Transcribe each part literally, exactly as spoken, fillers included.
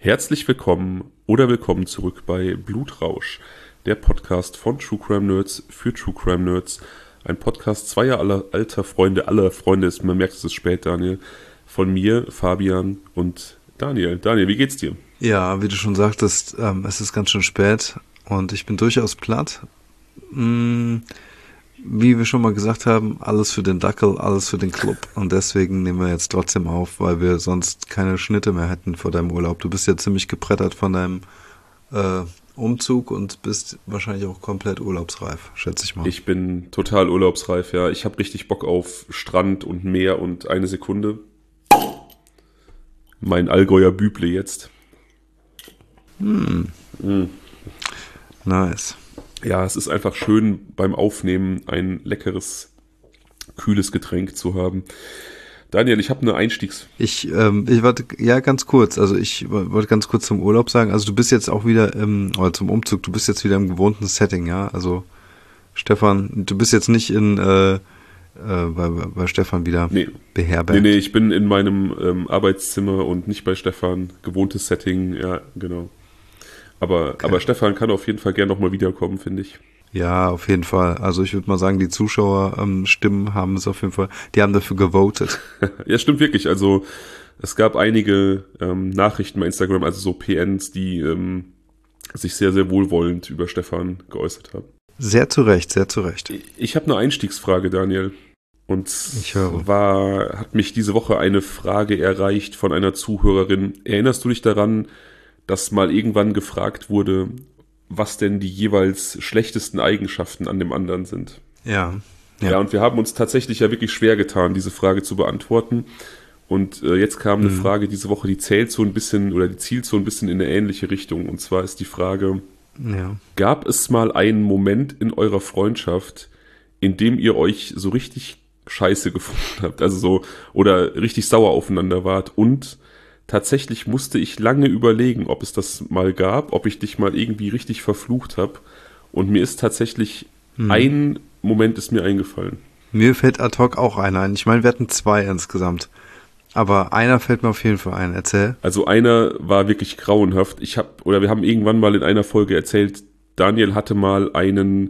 Herzlich willkommen oder willkommen zurück bei Blutrausch, der Podcast von True Crime Nerds für True Crime Nerds. Ein Podcast zweier aller alter Freunde, aller Freunde ist, man merkt, es ist spät, Daniel, von mir, Fabian und Daniel. Daniel, wie geht's dir? Ja, wie du schon sagtest, ähm, es ist ganz schön spät und ich bin durchaus platt. Hm, wie wir schon mal gesagt haben, alles für den Dackel, alles für den Club. Und deswegen nehmen wir jetzt trotzdem auf, weil wir sonst keine Schnitte mehr hätten vor deinem Urlaub. Du bist ja ziemlich gebrettert von deinem äh, Umzug und bist wahrscheinlich auch komplett urlaubsreif, schätze ich mal. Ich bin total urlaubsreif, ja. Ich habe richtig Bock auf Strand und Meer und eine Sekunde. Mein Allgäuer Büble jetzt. Hm. Mm. Nice. Ja, es ist einfach schön beim Aufnehmen ein leckeres, kühles Getränk zu haben. Daniel, ich habe eine Einstiegs... Ich, ähm, ich warte, ja, ganz kurz. Also ich wollte ganz kurz zum Urlaub sagen. Also du bist jetzt auch wieder im, oder zum Umzug, du bist jetzt wieder im gewohnten Setting, ja? Also Stefan, du bist jetzt nicht in, äh, äh, bei, bei Stefan wieder nee. beherbergt. Nee, nee, ich bin in meinem ähm, Arbeitszimmer und nicht bei Stefan. Gewohntes Setting, ja, genau. Aber, okay. aber Stefan kann auf jeden Fall gerne nochmal wiederkommen, finde ich. Ja, auf jeden Fall. Also ich würde mal sagen, die Zuschauerstimmen ähm, haben es auf jeden Fall, die haben dafür gewotet. Ja, stimmt wirklich. Also es gab einige ähm, Nachrichten bei Instagram, also so P Ns, die ähm, sich sehr, sehr wohlwollend über Stefan geäußert haben. Sehr zu Recht, sehr zu Recht. Ich habe eine Einstiegsfrage, Daniel. Und ich höre. zwar hat mich diese Woche eine Frage erreicht von einer Zuhörerin. Erinnerst du dich daran, dass mal irgendwann gefragt wurde, was denn die jeweils schlechtesten Eigenschaften an dem anderen sind? Ja. Ja, ja und wir haben uns tatsächlich ja wirklich schwer getan, diese Frage zu beantworten. Und äh, jetzt kam eine mhm. Frage diese Woche, die zählt so ein bisschen oder die zielt so ein bisschen in eine ähnliche Richtung. Und zwar ist die Frage, ja. Gab es mal einen Moment in eurer Freundschaft, in dem ihr euch so richtig scheiße gefunden habt, also so, oder richtig sauer aufeinander wart und tatsächlich musste ich lange überlegen, ob es das mal gab, ob ich dich mal irgendwie richtig verflucht habe. Und mir ist tatsächlich hm. ein Moment ist mir eingefallen. Mir fällt ad hoc auch einer ein. Ich meine, wir hatten zwei insgesamt. Aber einer fällt mir auf jeden Fall ein. Erzähl. Also einer war wirklich grauenhaft. Ich habe, oder wir haben irgendwann mal in einer Folge erzählt, Daniel hatte mal einen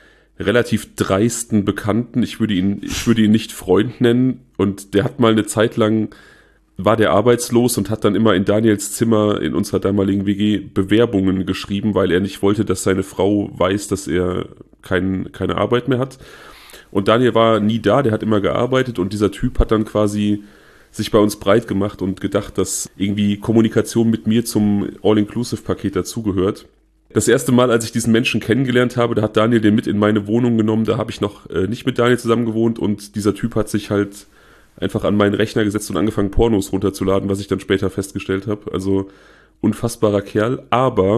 relativ dreisten Bekannten. Ich würde ihn, ich würde ihn nicht Freund nennen. Und der hat mal eine Zeit lang war der arbeitslos und hat dann immer in Daniels Zimmer in unserer damaligen W G Bewerbungen geschrieben, weil er nicht wollte, dass seine Frau weiß, dass er kein, keine Arbeit mehr hat. Und Daniel war nie da, der hat immer gearbeitet und dieser Typ hat dann quasi sich bei uns breit gemacht und gedacht, dass irgendwie Kommunikation mit mir zum All-Inclusive-Paket dazugehört. Das erste Mal, als ich diesen Menschen kennengelernt habe, da hat Daniel den mit in meine Wohnung genommen, da habe ich noch äh, nicht mit Daniel zusammen gewohnt und dieser Typ hat sich halt einfach an meinen Rechner gesetzt und angefangen, Pornos runterzuladen, was ich dann später festgestellt habe. Also unfassbarer Kerl. Aber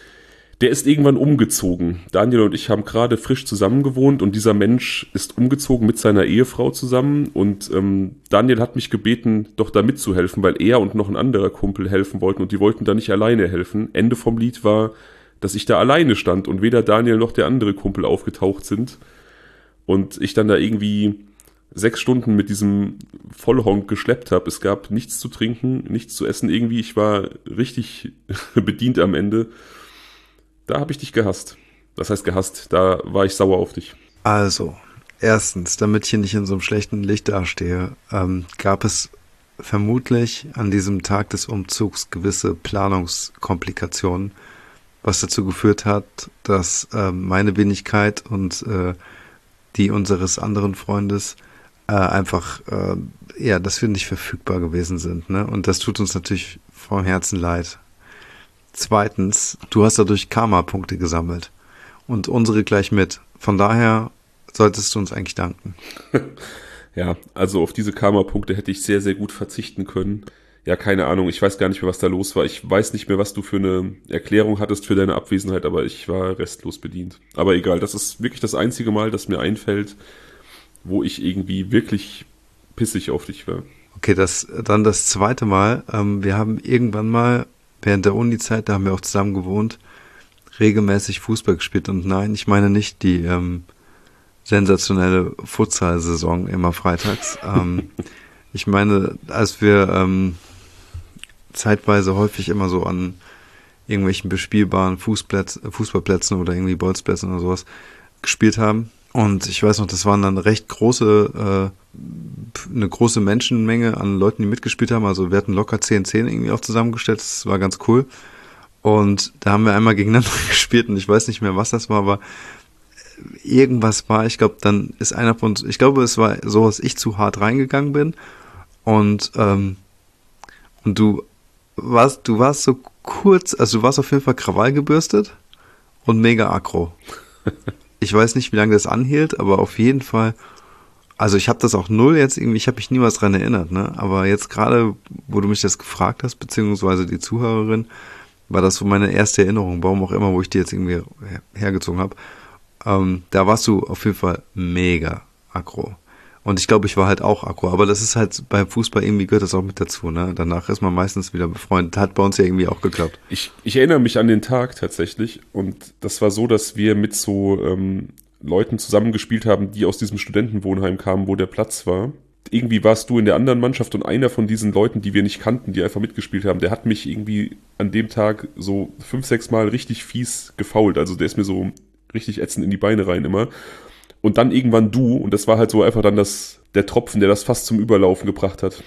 der ist irgendwann umgezogen. Daniel und ich haben gerade frisch zusammen gewohnt und dieser Mensch ist umgezogen mit seiner Ehefrau zusammen. Und ähm, Daniel hat mich gebeten, doch da mitzuhelfen, weil er und noch ein anderer Kumpel helfen wollten und die wollten da nicht alleine helfen. Ende vom Lied war, dass ich da alleine stand und weder Daniel noch der andere Kumpel aufgetaucht sind. Und ich dann da irgendwie sechs Stunden mit diesem Vollhonk geschleppt habe. Es gab nichts zu trinken, nichts zu essen. Irgendwie, ich war richtig bedient am Ende. Da habe ich dich gehasst. Das heißt gehasst, da war ich sauer auf dich. Also, erstens, damit ich hier nicht in so einem schlechten Licht dastehe, ähm, gab es vermutlich an diesem Tag des Umzugs gewisse Planungskomplikationen, was dazu geführt hat, dass äh, meine Wenigkeit und äh, die unseres anderen Freundes Äh, einfach, äh, ja, dass wir nicht verfügbar gewesen sind, ne? Und das tut uns natürlich vom Herzen leid. Zweitens, du hast dadurch Karma-Punkte gesammelt und unsere gleich mit. Von daher solltest du uns eigentlich danken. Ja, also auf diese Karma-Punkte hätte ich sehr, sehr gut verzichten können. Ja, keine Ahnung, ich weiß gar nicht mehr, was da los war. Ich weiß nicht mehr, was du für eine Erklärung hattest für deine Abwesenheit, aber ich war restlos bedient. Aber egal, das ist wirklich das einzige Mal, das mir einfällt, wo ich irgendwie wirklich pissig auf dich war. Okay, das dann das zweite Mal. Ähm, wir haben irgendwann mal während der Uni-Zeit, da haben wir auch zusammen gewohnt, regelmäßig Fußball gespielt. Und nein, ich meine nicht die ähm, sensationelle Futsal-Saison immer freitags. ähm, ich meine, als wir ähm, zeitweise häufig immer so an irgendwelchen bespielbaren Fußplätz, Fußballplätzen oder irgendwie Bolzplätzen oder sowas gespielt haben. Und ich weiß noch, das waren dann recht große, äh, eine große Menschenmenge an Leuten, die mitgespielt haben. Also wir hatten locker zehn zehn irgendwie auch zusammengestellt. Das war ganz cool. Und da haben wir einmal gegeneinander gespielt und ich weiß nicht mehr, was das war, aber irgendwas war, ich glaube, dann ist einer von uns, ich glaube, es war so, dass ich zu hart reingegangen bin und, ähm, und du warst, du warst so kurz, also du warst auf jeden Fall Krawall gebürstet und mega aggro. Ich weiß nicht, wie lange das anhielt, aber auf jeden Fall, also ich habe das auch null jetzt irgendwie, ich habe mich niemals dran erinnert, ne? Aber jetzt gerade, wo du mich das gefragt hast, beziehungsweise die Zuhörerin, war das so meine erste Erinnerung, warum auch immer, wo ich die jetzt irgendwie her- hergezogen habe. Ähm, da warst du auf jeden Fall mega aggro. Und ich glaube, ich war halt auch aggro. Aber das ist halt beim Fußball irgendwie gehört das auch mit dazu, ne? Danach ist man meistens wieder befreundet. Hat bei uns ja irgendwie auch geklappt. Ich, ich erinnere mich an den Tag tatsächlich und das war so, dass wir mit so ähm, Leuten zusammengespielt haben, die aus diesem Studentenwohnheim kamen, wo der Platz war. Irgendwie warst du in der anderen Mannschaft und einer von diesen Leuten, die wir nicht kannten, die einfach mitgespielt haben, der hat mich irgendwie an dem Tag so fünf, sechs Mal richtig fies gefoult. Also der ist mir so richtig ätzend in die Beine rein immer. Und dann irgendwann du und das war halt so einfach dann das, der Tropfen, der das fast zum Überlaufen gebracht hat.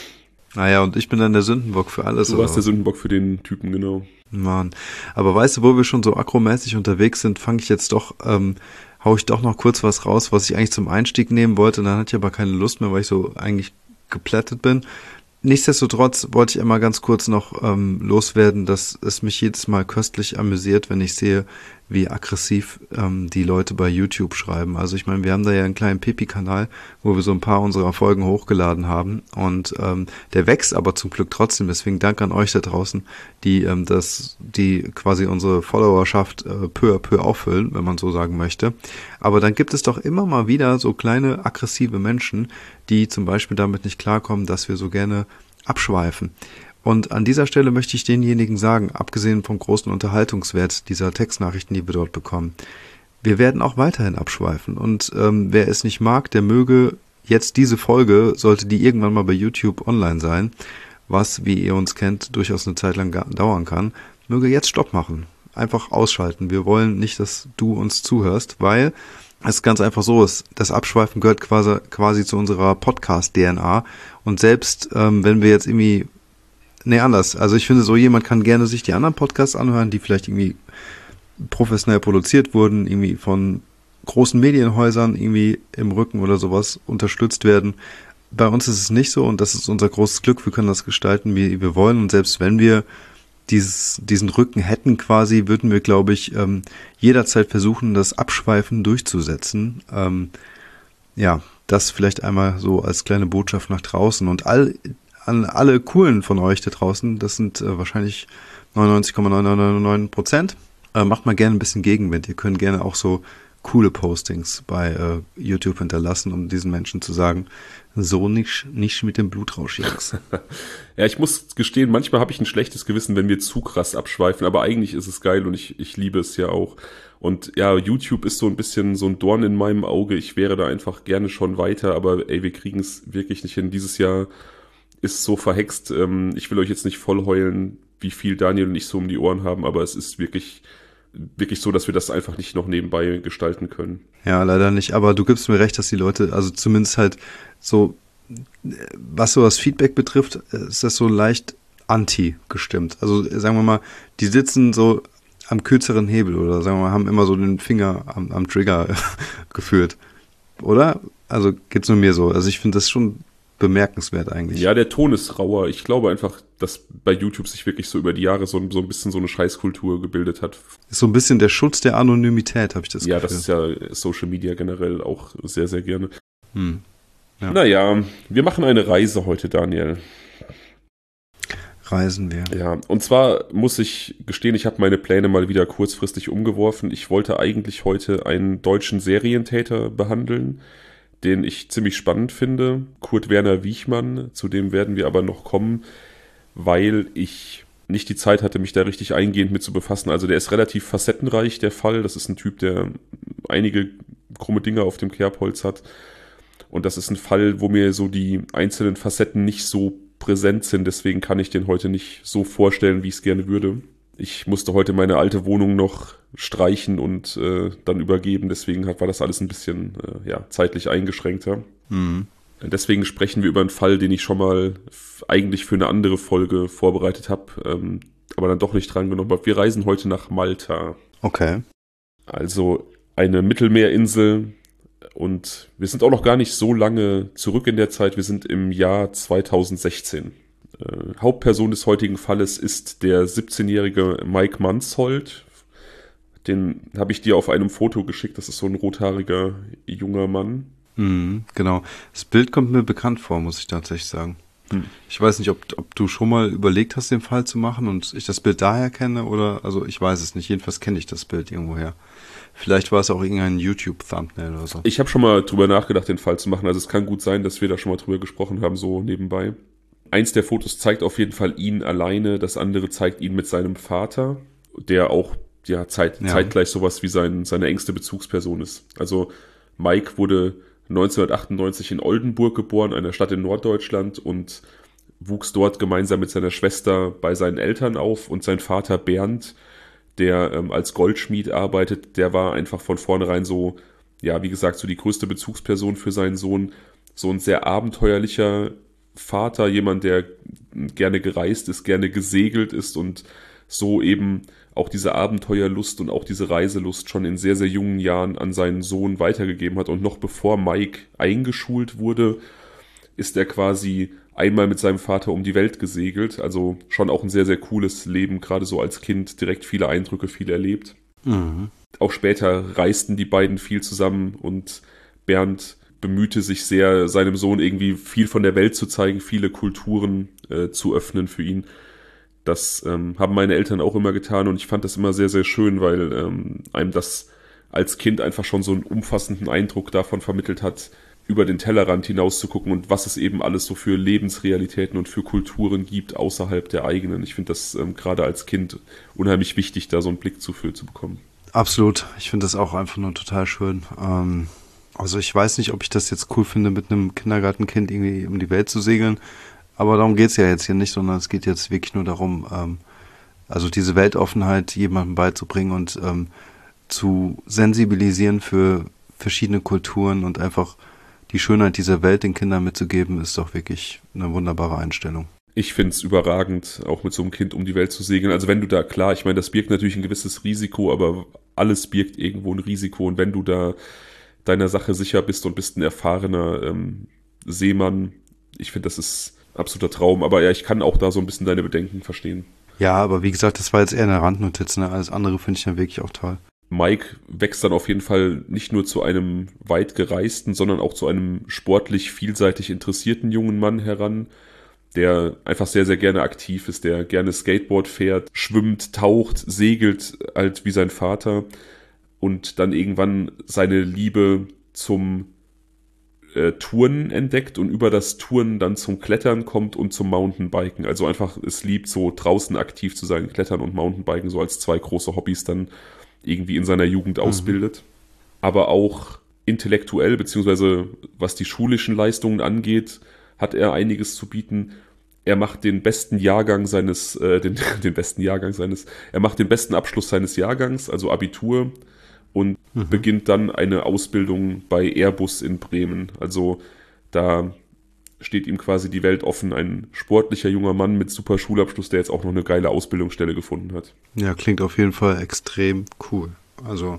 Naja, und ich bin dann der Sündenbock für alles. Du warst der Sündenbock für den Typen, genau. Mann. Aber weißt du, wo wir schon so aggro-mäßig unterwegs sind, fange ich jetzt doch, ähm, hau ich doch noch kurz was raus, was ich eigentlich zum Einstieg nehmen wollte. Dann hatte ich aber keine Lust mehr, weil ich so eigentlich geplättet bin. Nichtsdestotrotz wollte ich einmal ganz kurz noch ähm, loswerden, dass es mich jedes Mal köstlich amüsiert, wenn ich sehe, wie aggressiv ähm, die Leute bei YouTube schreiben. Also ich meine, wir haben da ja einen kleinen Pipi-Kanal, wo wir so ein paar unserer Folgen hochgeladen haben und ähm, der wächst aber zum Glück trotzdem. Deswegen Dank an euch da draußen, die ähm, das, die quasi unsere Followerschaft äh, peu à peu auffüllen, wenn man so sagen möchte. Aber dann gibt es doch immer mal wieder so kleine aggressive Menschen, die zum Beispiel damit nicht klarkommen, dass wir so gerne abschweifen. Und an dieser Stelle möchte ich denjenigen sagen, abgesehen vom großen Unterhaltungswert dieser Textnachrichten, die wir dort bekommen, wir werden auch weiterhin abschweifen. Und ähm, wer es nicht mag, der möge jetzt diese Folge, sollte die irgendwann mal bei YouTube online sein, was, wie ihr uns kennt, durchaus eine Zeit lang dauern kann, möge jetzt Stopp machen. Einfach ausschalten. Wir wollen nicht, dass du uns zuhörst, weil es ganz einfach so ist. Das Abschweifen gehört quasi, quasi zu unserer Podcast-D N A. Und selbst ähm, wenn wir jetzt irgendwie Nee, anders. Also ich finde so, jemand kann gerne sich die anderen Podcasts anhören, die vielleicht irgendwie professionell produziert wurden, irgendwie von großen Medienhäusern irgendwie im Rücken oder sowas unterstützt werden. Bei uns ist es nicht so und das ist unser großes Glück. Wir können das gestalten, wie wir wollen und selbst wenn wir dieses, diesen Rücken hätten quasi, würden wir, glaube ich, ähm, jederzeit versuchen, das Abschweifen durchzusetzen. Ähm, ja, das vielleicht einmal so als kleine Botschaft nach draußen und all an alle coolen von euch da draußen, das sind äh, wahrscheinlich neunundneunzig Komma neun neun neun neun Prozent, äh, macht mal gerne ein bisschen Gegenwind. Ihr könnt gerne auch so coole Postings bei äh, YouTube hinterlassen, um diesen Menschen zu sagen, so nicht, nicht mit dem Blutrausch, Jungs. Ja, ich muss gestehen, manchmal habe ich ein schlechtes Gewissen, wenn wir zu krass abschweifen, aber eigentlich ist es geil und ich, ich liebe es ja auch. Und ja, YouTube ist so ein bisschen so ein Dorn in meinem Auge. Ich wäre da einfach gerne schon weiter, aber ey, wir kriegen es wirklich nicht hin. Dieses Jahr ist so verhext. Ich will euch jetzt nicht voll heulen, wie viel Daniel und ich so um die Ohren haben, aber es ist wirklich, wirklich so, dass wir das einfach nicht noch nebenbei gestalten können. Ja, leider nicht, aber du gibst mir recht, dass die Leute, also zumindest halt so, was so das Feedback betrifft, ist das so leicht anti gestimmt. Also sagen wir mal, die sitzen so am kürzeren Hebel oder sagen wir mal, haben immer so den Finger am, am Trigger geführt. Oder? Also geht's nur mir so. Also ich finde das schon bemerkenswert eigentlich. Ja, der Ton ist rauer. Ich glaube einfach, dass bei YouTube sich wirklich so über die Jahre so, so ein bisschen so eine Scheißkultur gebildet hat. Ist so ein bisschen der Schutz der Anonymität, habe ich das ja, Gefühl. Ja, das ist ja Social Media generell auch sehr, sehr gerne. Hm. Ja. Naja, wir machen eine Reise heute, Daniel. Reisen wir. Ja, und zwar muss ich gestehen, ich habe meine Pläne mal wieder kurzfristig umgeworfen. Ich wollte eigentlich heute einen deutschen Serientäter behandeln, den ich ziemlich spannend finde. Kurt Werner Wiechmann, zu dem werden wir aber noch kommen, weil ich nicht die Zeit hatte, mich da richtig eingehend mit zu befassen. Also der ist relativ facettenreich, der Fall. Das ist ein Typ, der einige krumme Dinge auf dem Kerbholz hat. Und das ist ein Fall, wo mir so die einzelnen Facetten nicht so präsent sind, deswegen kann ich den heute nicht so vorstellen, wie ich es gerne würde. Ich musste heute meine alte Wohnung noch streichen und äh, dann übergeben, deswegen war das alles ein bisschen äh, ja, zeitlich eingeschränkter. Mhm. Deswegen sprechen wir über einen Fall, den ich schon mal f- eigentlich für eine andere Folge vorbereitet habe, ähm, aber dann doch nicht dran genommen habe. Wir reisen heute nach Malta. Okay. Also eine Mittelmeerinsel, und wir sind auch noch gar nicht so lange zurück in der Zeit. Wir sind im Jahr zweitausendsechzehn. Äh, Hauptperson des heutigen Falles ist der siebzehnjährige Mike Mansholt. Den habe ich dir auf einem Foto geschickt. Das ist so ein rothaariger junger Mann. Mhm, genau. Das Bild kommt mir bekannt vor, muss ich tatsächlich sagen. Hm. Ich weiß nicht, ob, ob du schon mal überlegt hast, den Fall zu machen und ich das Bild daher kenne oder, also ich weiß es nicht. Jedenfalls kenne ich das Bild irgendwoher. Vielleicht war es auch irgendein YouTube-Thumbnail oder so. Ich habe schon mal drüber nachgedacht, den Fall zu machen. Also es kann gut sein, dass wir da schon mal drüber gesprochen haben, so nebenbei. Eins der Fotos zeigt auf jeden Fall ihn alleine, das andere zeigt ihn mit seinem Vater, der auch ja, zeit, Ja. zeitgleich sowas wie sein, seine engste Bezugsperson ist. Also Mike wurde neunzehnhundertachtundneunzig in Oldenburg geboren, einer Stadt in Norddeutschland, und wuchs dort gemeinsam mit seiner Schwester bei seinen Eltern auf, und sein Vater Bernd, der ähm, als Goldschmied arbeitet, der war einfach von vornherein so, ja, wie gesagt, so die größte Bezugsperson für seinen Sohn. So ein sehr abenteuerlicher Vater, jemand, der gerne gereist ist, gerne gesegelt ist und so eben auch diese Abenteuerlust und auch diese Reiselust schon in sehr, sehr jungen Jahren an seinen Sohn weitergegeben hat. Und noch bevor Mike eingeschult wurde, ist er quasi einmal mit seinem Vater um die Welt gesegelt. Also schon auch ein sehr, sehr cooles Leben, gerade so als Kind, direkt viele Eindrücke, viel erlebt. Mhm. Auch später reisten die beiden viel zusammen und Bernd bemühte sich sehr, seinem Sohn irgendwie viel von der Welt zu zeigen, viele Kulturen äh, zu öffnen für ihn. Das ähm, haben meine Eltern auch immer getan und ich fand das immer sehr, sehr schön, weil ähm, einem das als Kind einfach schon so einen umfassenden Eindruck davon vermittelt hat, über den Tellerrand hinaus zu gucken und was es eben alles so für Lebensrealitäten und für Kulturen gibt außerhalb der eigenen. Ich finde das ähm, gerade als Kind unheimlich wichtig, da so einen Blick zu, für zu bekommen. Absolut. Ich finde das auch einfach nur total schön. Ähm, also ich weiß nicht, ob ich das jetzt cool finde, mit einem Kindergartenkind irgendwie um die Welt zu segeln. Aber darum geht's ja jetzt hier nicht, sondern es geht jetzt wirklich nur darum, ähm, also diese Weltoffenheit jemandem beizubringen und ähm, zu sensibilisieren für verschiedene Kulturen und einfach die Schönheit dieser Welt den Kindern mitzugeben, ist doch wirklich eine wunderbare Einstellung. Ich finde es überragend, auch mit so einem Kind um die Welt zu segeln. Also wenn du da, klar, ich meine, das birgt natürlich ein gewisses Risiko, aber alles birgt irgendwo ein Risiko. Und wenn du da deiner Sache sicher bist und bist ein erfahrener ähm, Seemann, ich finde, das ist absoluter Traum. Aber ja, ich kann auch da so ein bisschen deine Bedenken verstehen. Ja, aber wie gesagt, das war jetzt eher eine Randnotiz, ne? Alles andere finde ich dann wirklich auch toll. Mike wächst dann auf jeden Fall nicht nur zu einem weit gereisten, sondern auch zu einem sportlich vielseitig interessierten jungen Mann heran, der einfach sehr, sehr gerne aktiv ist, der gerne Skateboard fährt, schwimmt, taucht, segelt, halt wie sein Vater, und dann irgendwann seine Liebe zum äh, Touren entdeckt und über das Touren dann zum Klettern kommt und zum Mountainbiken. Also einfach es liebt, so draußen aktiv zu sein, Klettern und Mountainbiken, so als zwei große Hobbys dann irgendwie in seiner Jugend ausbildet. Mhm. Aber auch intellektuell, beziehungsweise was die schulischen Leistungen angeht, hat er einiges zu bieten. Er macht den besten Jahrgang seines, äh, den, den besten Jahrgang seines, er macht den besten Abschluss seines Jahrgangs, also Abitur, und mhm. beginnt dann eine Ausbildung bei Airbus in Bremen. Also da steht ihm quasi die Welt offen. Ein sportlicher junger Mann mit super Schulabschluss, der jetzt auch noch eine geile Ausbildungsstelle gefunden hat. Ja, klingt auf jeden Fall extrem cool. Also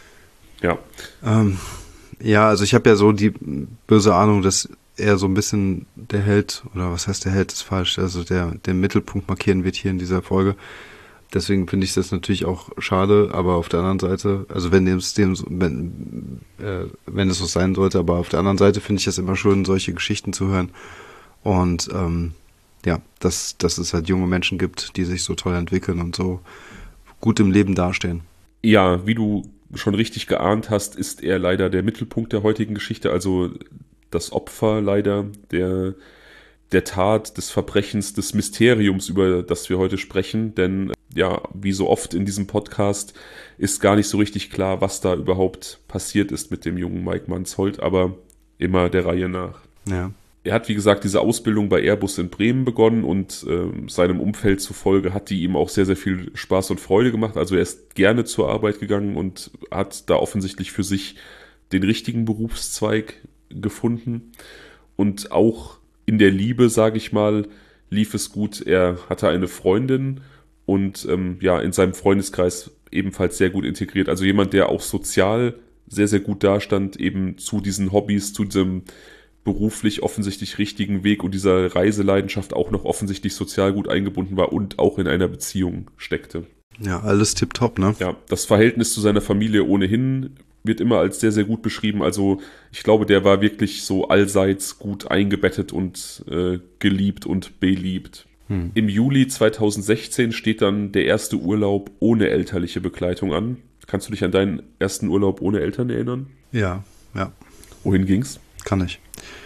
ja. Ähm, ja, also ich habe ja so die böse Ahnung, dass er so ein bisschen der Held, oder was heißt der Held, ist falsch, also der den Mittelpunkt markieren wird hier in dieser Folge. Deswegen finde ich das natürlich auch schade, aber auf der anderen Seite, also wenn dem, dem wenn, äh, wenn es so sein sollte, aber auf der anderen Seite finde ich das immer schön, solche Geschichten zu hören. Und ähm, ja, dass, dass es halt junge Menschen gibt, die sich so toll entwickeln und so gut im Leben dastehen. Ja, wie du schon richtig geahnt hast, ist er leider der Mittelpunkt der heutigen Geschichte, also das Opfer leider der, der Tat, des Verbrechens, des Mysteriums, über das wir heute sprechen, denn ja, wie so oft in diesem Podcast ist gar nicht so richtig klar, was da überhaupt passiert ist mit dem jungen Mike Mansholt, aber immer der Reihe nach. Ja. er hat, wie gesagt, diese Ausbildung bei Airbus in Bremen begonnen und äh, seinem Umfeld zufolge hat die ihm auch sehr, sehr viel Spaß und Freude gemacht. Also er ist gerne zur Arbeit gegangen und hat da offensichtlich für sich den richtigen Berufszweig gefunden. Und auch in der Liebe, sage ich mal, lief es gut. Er hatte eine Freundin und ähm, ja, in seinem Freundeskreis ebenfalls sehr gut integriert. Also jemand, der auch sozial sehr, sehr gut dastand, eben zu diesen Hobbys, zu diesem beruflich offensichtlich richtigen Weg und dieser Reiseleidenschaft auch noch offensichtlich sozial gut eingebunden war und auch in einer Beziehung steckte. Ja, alles tipptopp, ne? Ja, das Verhältnis zu seiner Familie ohnehin wird immer als sehr, sehr gut beschrieben. Also ich glaube, der war wirklich so allseits gut eingebettet und äh, geliebt und beliebt. Hm. Im Juli zweitausendsechzehn steht dann der erste Urlaub ohne elterliche Begleitung an. Kannst du dich an deinen ersten Urlaub ohne Eltern erinnern? Ja, ja. Wohin ging's? Kann ich.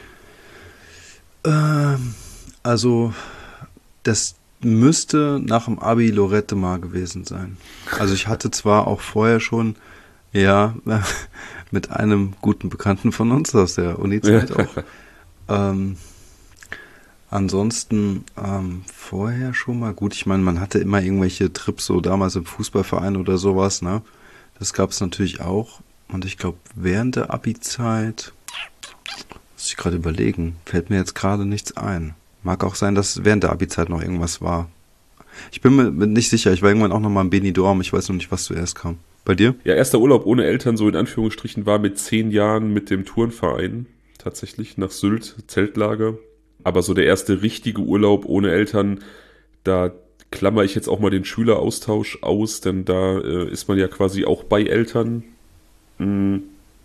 Ähm, also, das müsste nach dem Abi Lorette Mar gewesen sein. Also ich hatte zwar auch vorher schon, ja, mit einem guten Bekannten von uns aus der Uni-Zeit auch. ähm, ansonsten ähm, vorher schon mal, gut, ich meine, man hatte immer irgendwelche Trips, so damals im Fußballverein oder sowas, ne? Das gab es natürlich auch. Und ich glaube, während der Abi-Zeit, muss ich gerade überlegen, fällt mir jetzt gerade nichts ein. Mag auch sein, dass während der Abi-Zeit noch irgendwas war. Ich bin mir nicht sicher, ich war irgendwann auch noch mal in Benidorm, ich weiß noch nicht, was zuerst kam. Bei dir? Ja, erster Urlaub ohne Eltern, so in Anführungsstrichen, war mit zehn Jahren mit dem Turnverein tatsächlich nach Sylt, Zeltlager. Aber so der erste richtige Urlaub ohne Eltern, da klammer ich jetzt auch mal den Schüleraustausch aus, denn da äh, ist man ja quasi auch bei Eltern. Mhm.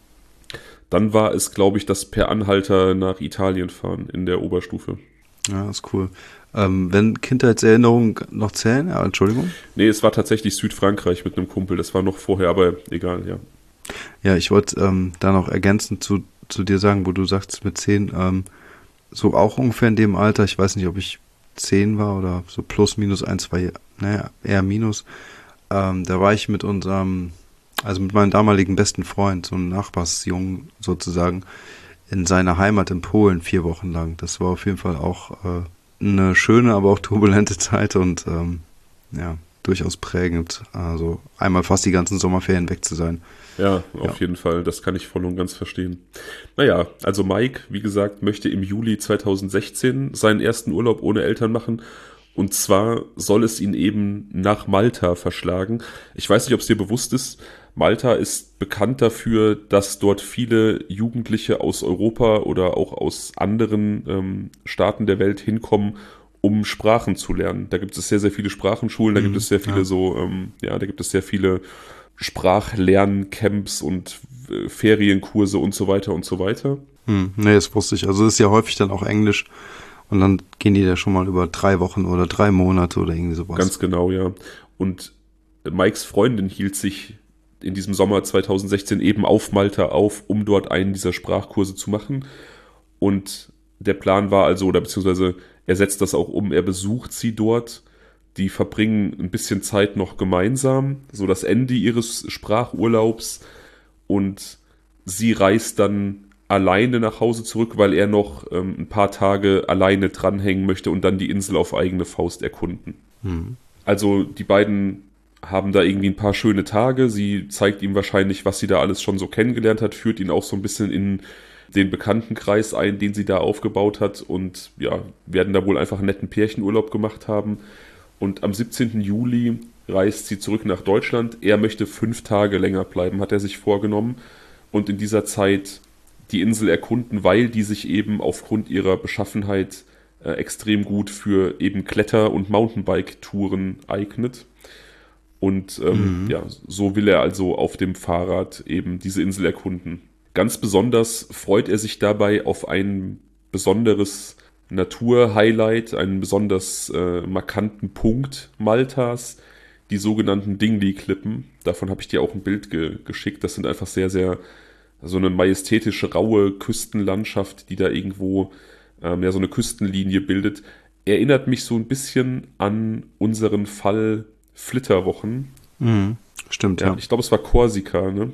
Dann war es, glaube ich, das per Anhalter nach Italien fahren in der Oberstufe. Ja, ist cool. Ähm, wenn Kindheitserinnerungen noch zählen, ja, Entschuldigung. Nee, es war tatsächlich Südfrankreich mit einem Kumpel, das war noch vorher, aber egal, ja. Ja, ich wollte ähm, da noch ergänzend zu, zu dir sagen, wo du sagst mit zehn, ähm, so auch ungefähr in dem Alter, ich weiß nicht, ob ich zehn war oder so plus, minus, ein, zwei, naja, eher minus, ähm, da war ich mit unserem, also mit meinem damaligen besten Freund, so einem Nachbarsjungen sozusagen, in seiner Heimat in Polen vier Wochen lang. Das war auf jeden Fall auch äh, eine schöne, aber auch turbulente Zeit und ähm, ja, durchaus prägend. Also einmal fast die ganzen Sommerferien weg zu sein. Ja, auf ja. jeden Fall. Das kann ich voll und ganz verstehen. Naja, also Mike, wie gesagt, möchte im Juli zweitausendsechzehn seinen ersten Urlaub ohne Eltern machen. Und zwar soll es ihn eben nach Malta verschlagen. Ich weiß nicht, ob es dir bewusst ist, Malta ist bekannt dafür, dass dort viele Jugendliche aus Europa oder auch aus anderen ähm, Staaten der Welt hinkommen, um Sprachen zu lernen. Da gibt es sehr, sehr viele Sprachenschulen, da mhm, gibt es sehr viele ja. so, ähm, ja, da gibt es sehr viele Sprachlerncamps und äh, Ferienkurse und so weiter und so weiter. Hm, nee, das wusste ich. Also es ist ja häufig dann auch Englisch. Und dann gehen die da schon mal über drei Wochen oder drei Monate oder irgendwie sowas. Ganz genau, ja. Und Mikes Freundin hielt sich in diesem Sommer zweitausendsechzehn eben auf Malta auf, um dort einen dieser Sprachkurse zu machen. Und der Plan war also, oder beziehungsweise er setzt das auch um, er besucht sie dort. Die verbringen ein bisschen Zeit noch gemeinsam, so das Ende ihres Sprachurlaubs. Und sie reist dann alleine nach Hause zurück, weil er noch ähm, ein paar Tage alleine dranhängen möchte und dann die Insel auf eigene Faust erkunden. Mhm. Also die beiden haben da irgendwie ein paar schöne Tage. Sie zeigt ihm wahrscheinlich, was sie da alles schon so kennengelernt hat, führt ihn auch so ein bisschen in den Bekanntenkreis ein, den sie da aufgebaut hat und ja, werden da wohl einfach einen netten Pärchenurlaub gemacht haben. Und am siebzehnten Juli reist sie zurück nach Deutschland. Er möchte fünf Tage länger bleiben, hat er sich vorgenommen. Und in dieser Zeit die Insel erkunden, weil die sich eben aufgrund ihrer Beschaffenheit äh, extrem gut für eben Kletter- und Mountainbike-Touren eignet. Und ähm, mhm. ja, so will er also auf dem Fahrrad eben diese Insel erkunden. Ganz besonders freut er sich dabei auf ein besonderes Naturhighlight, einen besonders äh, markanten Punkt Maltas, die sogenannten Dingley-Klippen. Davon habe ich dir auch ein Bild ge- geschickt. Das sind einfach sehr, sehr so eine majestätische, raue Küstenlandschaft, die da irgendwo ähm, ja so eine Küstenlinie bildet. Erinnert mich so ein bisschen an unseren Fall Flitterwochen. Mhm, stimmt, ja. ja. Ich glaube, es war Korsika, ne?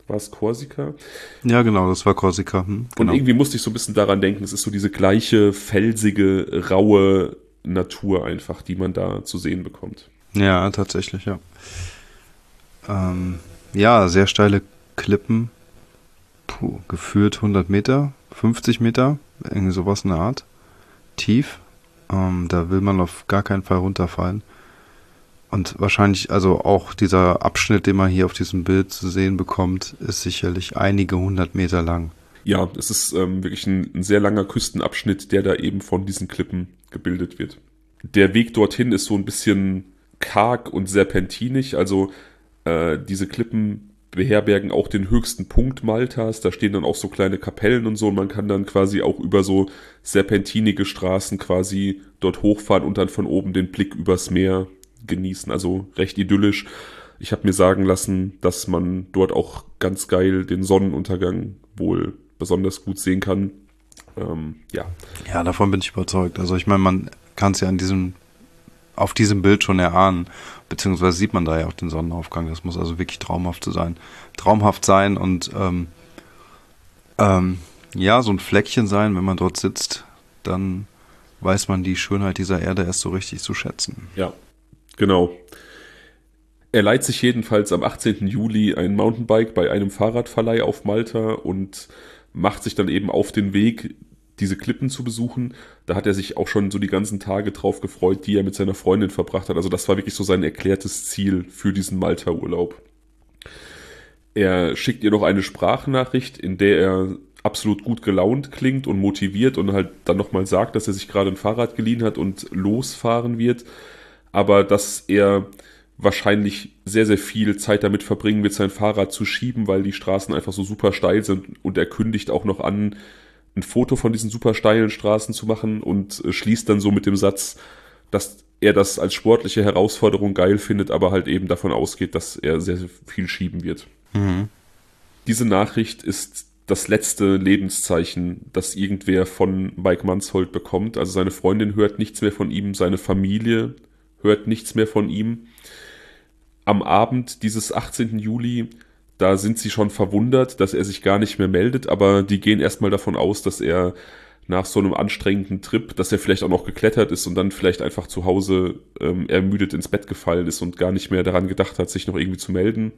War es Korsika? Ja, genau, das war Korsika. Hm, genau. Und irgendwie musste ich so ein bisschen daran denken, es ist so diese gleiche felsige, raue Natur einfach, die man da zu sehen bekommt. Ja, tatsächlich, ja. Ähm, ja, sehr steile Klippen. Puh, gefühlt hundert Meter, fünfzig Meter, irgendwie sowas in der Art. Tief. Ähm, da will man auf gar keinen Fall runterfallen. Und wahrscheinlich, also auch dieser Abschnitt, den man hier auf diesem Bild zu sehen bekommt, ist sicherlich einige hundert Meter lang. Ja, es ist ähm, wirklich ein, ein sehr langer Küstenabschnitt, der da eben von diesen Klippen gebildet wird. Der Weg dorthin ist so ein bisschen karg und serpentinig, also äh, diese Klippen beherbergen auch den höchsten Punkt Maltas, da stehen dann auch so kleine Kapellen und so und man kann dann quasi auch über so serpentinige Straßen quasi dort hochfahren und dann von oben den Blick übers Meer genießen, also recht idyllisch. Ich habe mir sagen lassen, dass man dort auch ganz geil den Sonnenuntergang wohl besonders gut sehen kann. Ähm, ja. Ja, davon bin ich überzeugt. Also ich meine, man kann es ja an diesem, auf diesem Bild schon erahnen, beziehungsweise sieht man da ja auch den Sonnenaufgang. Das muss also wirklich traumhaft sein. Traumhaft sein und ähm, ähm, ja, so ein Fleckchen sein, wenn man dort sitzt, dann weiß man die Schönheit dieser Erde erst so richtig zu schätzen. Ja, genau. Er leiht sich jedenfalls am achtzehnten Juli ein Mountainbike bei einem Fahrradverleih auf Malta und macht sich dann eben auf den Weg, diese Klippen zu besuchen. Da hat er sich auch schon so die ganzen Tage drauf gefreut, die er mit seiner Freundin verbracht hat. Also das war wirklich so sein erklärtes Ziel für diesen Malta-Urlaub. Er schickt ihr noch eine Sprachnachricht, in der er absolut gut gelaunt klingt und motiviert und halt dann nochmal sagt, dass er sich gerade ein Fahrrad geliehen hat und losfahren wird. Aber dass er wahrscheinlich sehr, sehr viel Zeit damit verbringen wird, sein Fahrrad zu schieben, weil die Straßen einfach so super steil sind und er kündigt auch noch an, ein Foto von diesen super steilen Straßen zu machen und schließt dann so mit dem Satz, dass er das als sportliche Herausforderung geil findet, aber halt eben davon ausgeht, dass er sehr, sehr viel schieben wird. Mhm. Diese Nachricht ist das letzte Lebenszeichen, das irgendwer von Mike Mansholt bekommt. Also seine Freundin hört nichts mehr von ihm, seine Familie hört nichts mehr von ihm. Am Abend dieses achtzehnten Juli, da sind sie schon verwundert, dass er sich gar nicht mehr meldet, aber die gehen erstmal davon aus, dass er nach so einem anstrengenden Trip, dass er vielleicht auch noch geklettert ist und dann vielleicht einfach zu Hause ähm, ermüdet ins Bett gefallen ist und gar nicht mehr daran gedacht hat, sich noch irgendwie zu melden.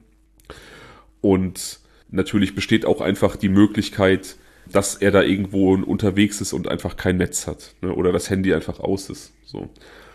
Und natürlich besteht auch einfach die Möglichkeit, dass er da irgendwo unterwegs ist und einfach kein Netz hat, ne? Oder das Handy einfach aus ist. So.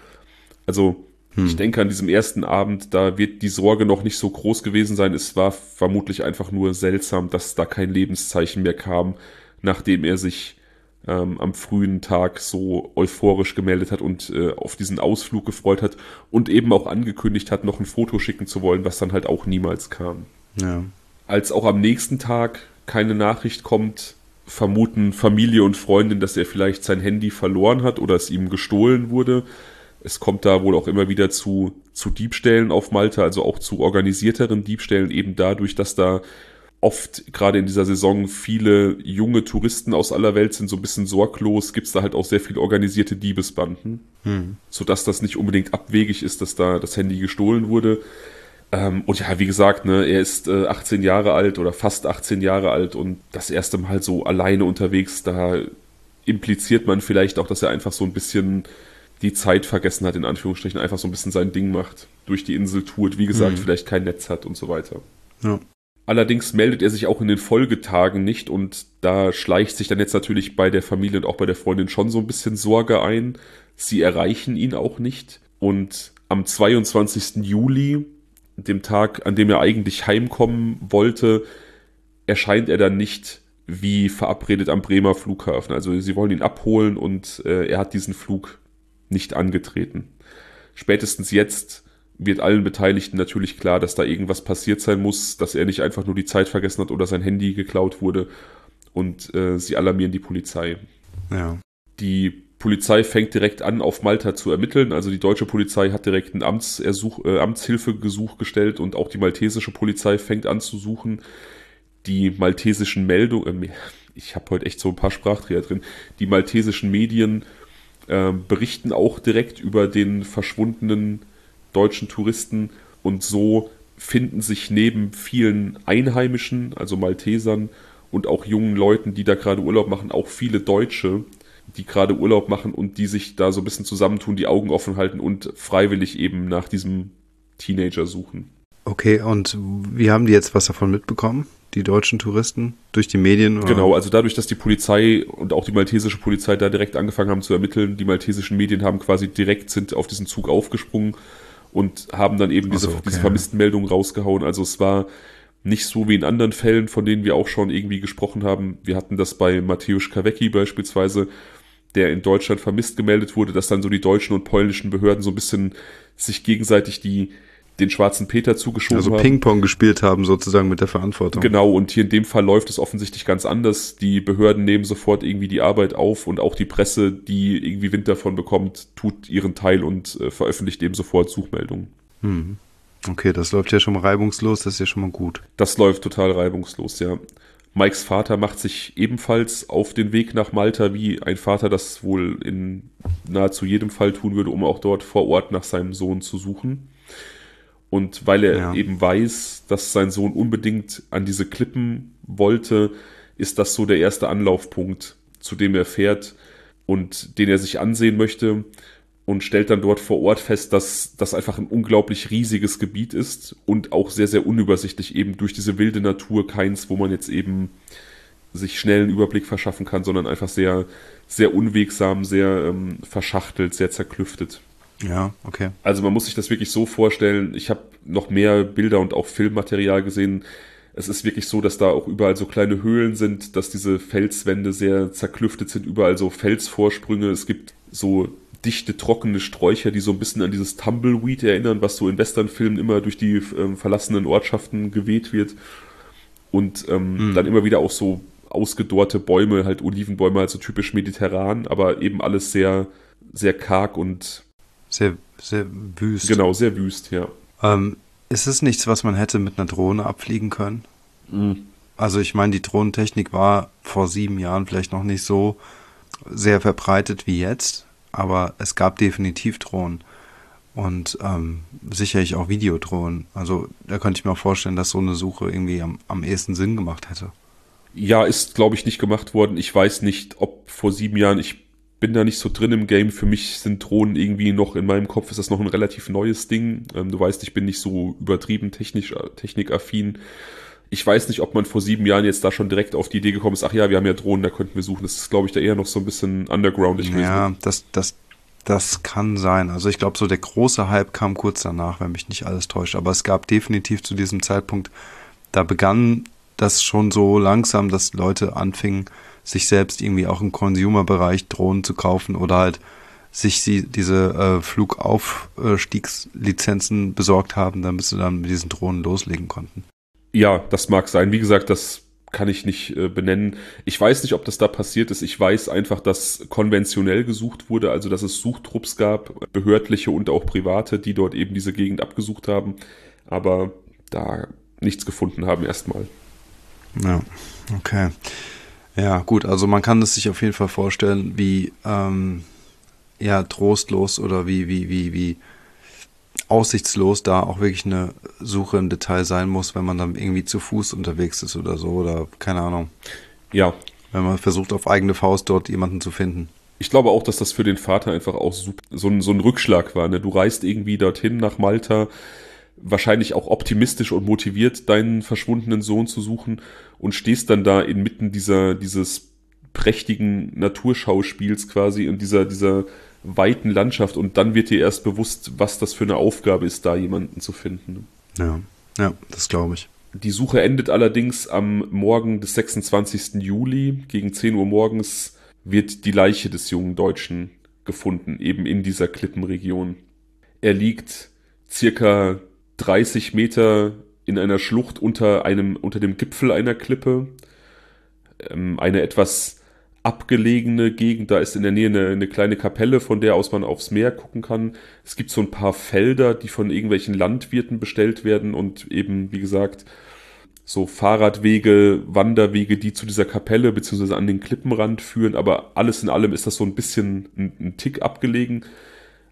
Also hm. ich denke, an diesem ersten Abend, da wird die Sorge noch nicht so groß gewesen sein. Es war vermutlich einfach nur seltsam, dass da kein Lebenszeichen mehr kam, nachdem er sich ähm, am frühen Tag so euphorisch gemeldet hat und äh, auf diesen Ausflug gefreut hat und eben auch angekündigt hat, noch ein Foto schicken zu wollen, was dann halt auch niemals kam. Ja. Als auch am nächsten Tag keine Nachricht kommt, vermuten Familie und Freundin, dass er vielleicht sein Handy verloren hat oder es ihm gestohlen wurde. Es kommt da wohl auch immer wieder zu, zu Diebstählen auf Malta, also auch zu organisierteren Diebstählen, eben dadurch, dass da oft, gerade in dieser Saison, viele junge Touristen aus aller Welt sind so ein bisschen sorglos, gibt es da halt auch sehr viel organisierte Diebesbanden, hm. sodass das nicht unbedingt abwegig ist, dass da das Handy gestohlen wurde. Ähm, und ja, wie gesagt, ne, er ist äh, achtzehn Jahre alt oder fast achtzehn Jahre alt und das erste Mal so alleine unterwegs, da impliziert man vielleicht auch, dass er einfach so ein bisschen die Zeit vergessen hat, in Anführungsstrichen, einfach so ein bisschen sein Ding macht, durch die Insel tourt, wie gesagt, mhm. vielleicht kein Netz hat und so weiter. Ja. Allerdings meldet er sich auch in den Folgetagen nicht und da schleicht sich dann jetzt natürlich bei der Familie und auch bei der Freundin schon so ein bisschen Sorge ein. Sie erreichen ihn auch nicht und am zweiundzwanzigsten Juli, dem Tag, an dem er eigentlich heimkommen wollte, erscheint er dann nicht wie verabredet am Bremer Flughafen. Also sie wollen ihn abholen und äh, er hat diesen Flug nicht angetreten. Spätestens jetzt wird allen Beteiligten natürlich klar, dass da irgendwas passiert sein muss, dass er nicht einfach nur die Zeit vergessen hat oder sein Handy geklaut wurde und äh, sie alarmieren die Polizei. Ja. Die Polizei fängt direkt an, auf Malta zu ermitteln. Also die deutsche Polizei hat direkt ein Amtsersuch, äh, Amtshilfegesuch gestellt und auch die maltesische Polizei fängt an zu suchen. Die maltesischen Meldungen, äh, ich habe heute echt so ein paar Sprachdreher drin, die maltesischen Medien äh, berichten auch direkt über den verschwundenen deutschen Touristen und so finden sich neben vielen Einheimischen, also Maltesern und auch jungen Leuten, die da gerade Urlaub machen, auch viele Deutsche, die gerade Urlaub machen und die sich da so ein bisschen zusammentun, die Augen offen halten und freiwillig eben nach diesem Teenager suchen. Okay, und wie haben die jetzt was davon mitbekommen, die deutschen Touristen, durch die Medien? Oder? Genau, also dadurch, dass die Polizei und auch die maltesische Polizei da direkt angefangen haben zu ermitteln, die maltesischen Medien haben quasi direkt sind auf diesen Zug aufgesprungen und haben dann eben diese, so, okay. diese Vermisstenmeldungen rausgehauen. Also es war nicht so wie in anderen Fällen, von denen wir auch schon irgendwie gesprochen haben. Wir hatten das bei Mateusz Kawecki beispielsweise, der in Deutschland vermisst gemeldet wurde, dass dann so die deutschen und polnischen Behörden so ein bisschen sich gegenseitig die den schwarzen Peter zugeschoben also haben. Also Ping-Pong gespielt haben sozusagen mit der Verantwortung. Genau, und hier in dem Fall läuft es offensichtlich ganz anders. Die Behörden nehmen sofort irgendwie die Arbeit auf und auch die Presse, die irgendwie Wind davon bekommt, tut ihren Teil und äh, veröffentlicht eben sofort Suchmeldungen. Hm. Okay, das läuft ja schon mal reibungslos, das ist ja schon mal gut. Das läuft total reibungslos, ja. Mikes Vater macht sich ebenfalls auf den Weg nach Malta, wie ein Vater das wohl in nahezu jedem Fall tun würde, um auch dort vor Ort nach seinem Sohn zu suchen. Und weil er ja. eben weiß, dass sein Sohn unbedingt an diese Klippen wollte, ist das so der erste Anlaufpunkt, zu dem er fährt und den er sich ansehen möchte und stellt dann dort vor Ort fest, dass das einfach ein unglaublich riesiges Gebiet ist und auch sehr, sehr unübersichtlich eben durch diese wilde Natur, keins, wo man jetzt eben sich schnell einen Überblick verschaffen kann, sondern einfach sehr, sehr unwegsam, sehr ähm, verschachtelt, sehr zerklüftet. Ja, okay. Also man muss sich das wirklich so vorstellen, ich habe noch mehr Bilder und auch Filmmaterial gesehen. Es ist wirklich so, dass da auch überall so kleine Höhlen sind, dass diese Felswände sehr zerklüftet sind, überall so Felsvorsprünge. Es gibt so dichte, trockene Sträucher, die so ein bisschen an dieses Tumbleweed erinnern, was so in Westernfilmen immer durch die ähm, verlassenen Ortschaften geweht wird. Und ähm, mhm. dann immer wieder auch so ausgedorrte Bäume, halt Olivenbäume, halt so typisch mediterran, aber eben alles sehr, sehr karg und Sehr, sehr wüst. Genau, sehr wüst, ja. Ähm, ist es nichts, was man hätte mit einer Drohne abfliegen können? Mhm. Also ich meine, die Drohnentechnik war vor sieben Jahren vielleicht noch nicht so sehr verbreitet wie jetzt, aber es gab definitiv Drohnen und ähm, sicherlich auch Videodrohnen. Also da könnte ich mir auch vorstellen, dass so eine Suche irgendwie am, am ehesten Sinn gemacht hätte. Ja, ist, glaube ich, nicht gemacht worden. Ich weiß nicht, ob vor sieben Jahren, ich bin da nicht so drin im Game. Für mich sind Drohnen irgendwie noch, in meinem Kopf ist das noch ein relativ neues Ding. Ähm, du weißt, ich bin nicht so übertrieben technisch, technikaffin. Ich weiß nicht, ob man vor sieben Jahren jetzt da schon direkt auf die Idee gekommen ist, ach ja, wir haben ja Drohnen, da könnten wir suchen. Das ist, glaube ich, da eher noch so ein bisschen undergroundig gewesen. Ja, das, das, das kann sein. Also ich glaube, so der große Hype kam kurz danach, wenn mich nicht alles täuscht. Aber es gab definitiv zu diesem Zeitpunkt, da begann das schon so langsam, dass Leute anfingen, sich selbst irgendwie auch im Consumer-Bereich Drohnen zu kaufen oder halt sich sie, diese äh, Flugaufstiegslizenzen besorgt haben, damit sie dann mit diesen Drohnen loslegen konnten. Ja, das mag sein. Wie gesagt, das kann ich nicht äh, benennen. Ich weiß nicht, ob das da passiert ist. Ich weiß einfach, dass konventionell gesucht wurde, also dass es Suchtrupps gab, behördliche und auch private, die dort eben diese Gegend abgesucht haben, aber da nichts gefunden haben erstmal. Ja, okay. Ja, gut, also man kann es sich auf jeden Fall vorstellen, wie ähm, ja, trostlos oder wie, wie, wie, wie aussichtslos da auch wirklich eine Suche im Detail sein muss, wenn man dann irgendwie zu Fuß unterwegs ist oder so oder keine Ahnung. Ja. Wenn man versucht, auf eigene Faust dort jemanden zu finden. Ich glaube auch, dass das für den Vater einfach auch so, so, ein, so ein Rückschlag war. Ne? Du reist irgendwie dorthin nach Malta, wahrscheinlich auch optimistisch und motiviert, deinen verschwundenen Sohn zu suchen und stehst dann da inmitten dieser, dieses prächtigen Naturschauspiels quasi und dieser, dieser weiten Landschaft und dann wird dir erst bewusst, was das für eine Aufgabe ist, da jemanden zu finden. Ja, ja, das glaube ich. Die Suche endet allerdings am Morgen des sechsundzwanzigsten Juli. Gegen zehn Uhr morgens wird die Leiche des jungen Deutschen gefunden, eben in dieser Klippenregion. Er liegt circa dreißig Meter in einer Schlucht unter einem, unter dem Gipfel einer Klippe. Ähm, eine etwas abgelegene Gegend, da ist in der Nähe eine, eine kleine Kapelle, von der aus man aufs Meer gucken kann. Es gibt so ein paar Felder, die von irgendwelchen Landwirten bestellt werden und eben, wie gesagt, so Fahrradwege, Wanderwege, die zu dieser Kapelle bzw. an den Klippenrand führen, aber alles in allem ist das so ein bisschen ein, ein Tick abgelegen.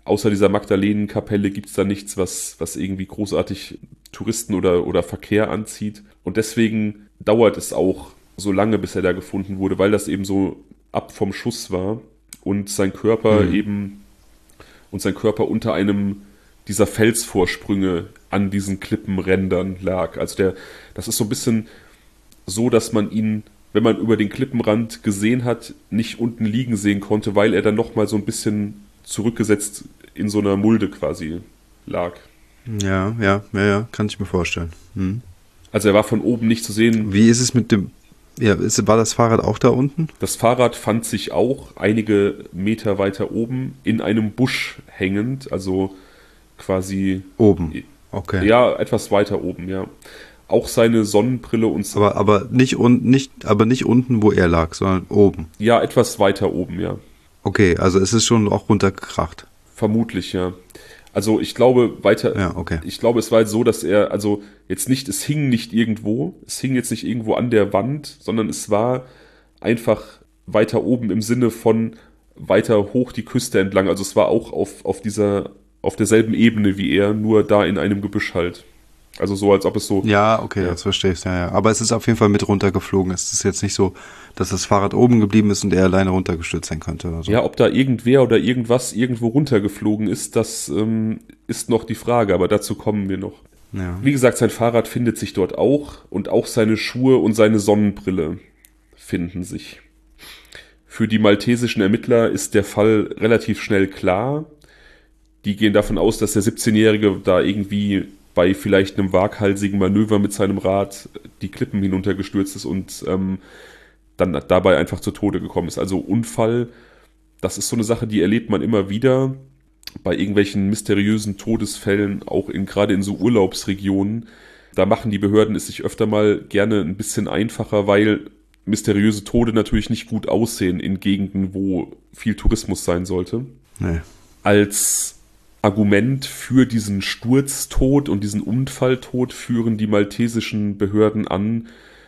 außer dieser Magdalenenkapelle gibt es da nichts, was, was irgendwie großartig Touristen oder, oder Verkehr anzieht. Und deswegen dauert es auch so lange, bis er da gefunden wurde, weil das eben so ab vom Schuss war und sein Körper mhm. eben und sein Körper unter einem dieser Felsvorsprünge an diesen Klippenrändern lag. Also der, das ist so ein bisschen so, dass man ihn, wenn man über den Klippenrand gesehen hat, nicht unten liegen sehen konnte, weil er dann nochmal so ein bisschen zurückgesetzt in so einer Mulde quasi lag. Ja, ja, ja, ja, kann ich mir vorstellen. Hm. Also er war von oben nicht zu sehen. Wie ist es mit dem, ja, ist, war das Fahrrad auch da unten? Das Fahrrad fand sich auch einige Meter weiter oben in einem Busch hängend, also quasi... Oben, okay. Ja, etwas weiter oben, ja. Auch seine Sonnenbrille und... Aber, aber, nicht un, nicht, aber nicht unten, wo er lag, sondern oben. Ja, etwas weiter oben, ja. Okay, also es ist schon auch runtergekracht. Vermutlich, ja. Also ich glaube weiter, ja, okay. ich glaube, es war halt so, dass er, also jetzt nicht, es hing nicht irgendwo, es hing jetzt nicht irgendwo an der Wand, sondern es war einfach weiter oben im Sinne von weiter hoch die Küste entlang. Also es war auch auf, auf dieser, auf derselben Ebene wie er, nur da in einem Gebüsch halt. Also so, als ob es so... Ja, okay, ja. Das verstehe ich, ja, ja. Aber es ist auf jeden Fall mit runtergeflogen. Es ist jetzt nicht so, dass das Fahrrad oben geblieben ist und er alleine runtergestürzt sein könnte oder so. Ja, ob da irgendwer oder irgendwas irgendwo runtergeflogen ist, das ähm, ist noch die Frage, aber dazu kommen wir noch. Ja. Wie gesagt, sein Fahrrad findet sich dort auch und auch seine Schuhe und seine Sonnenbrille finden sich. Für die maltesischen Ermittler ist der Fall relativ schnell klar. Die gehen davon aus, dass der siebzehnjährige da irgendwie bei vielleicht einem waghalsigen Manöver mit seinem Rad die Klippen hinuntergestürzt ist und ähm, dann dabei einfach zu Tode gekommen ist. Also Unfall, das ist so eine Sache, die erlebt man immer wieder bei irgendwelchen mysteriösen Todesfällen, auch in, gerade in so Urlaubsregionen. Da machen die Behörden es sich öfter mal gerne ein bisschen einfacher, weil mysteriöse Tode natürlich nicht gut aussehen in Gegenden, wo viel Tourismus sein sollte. Nee. Als Argument für diesen Sturztod und diesen Unfalltod führen die maltesischen Behörden an,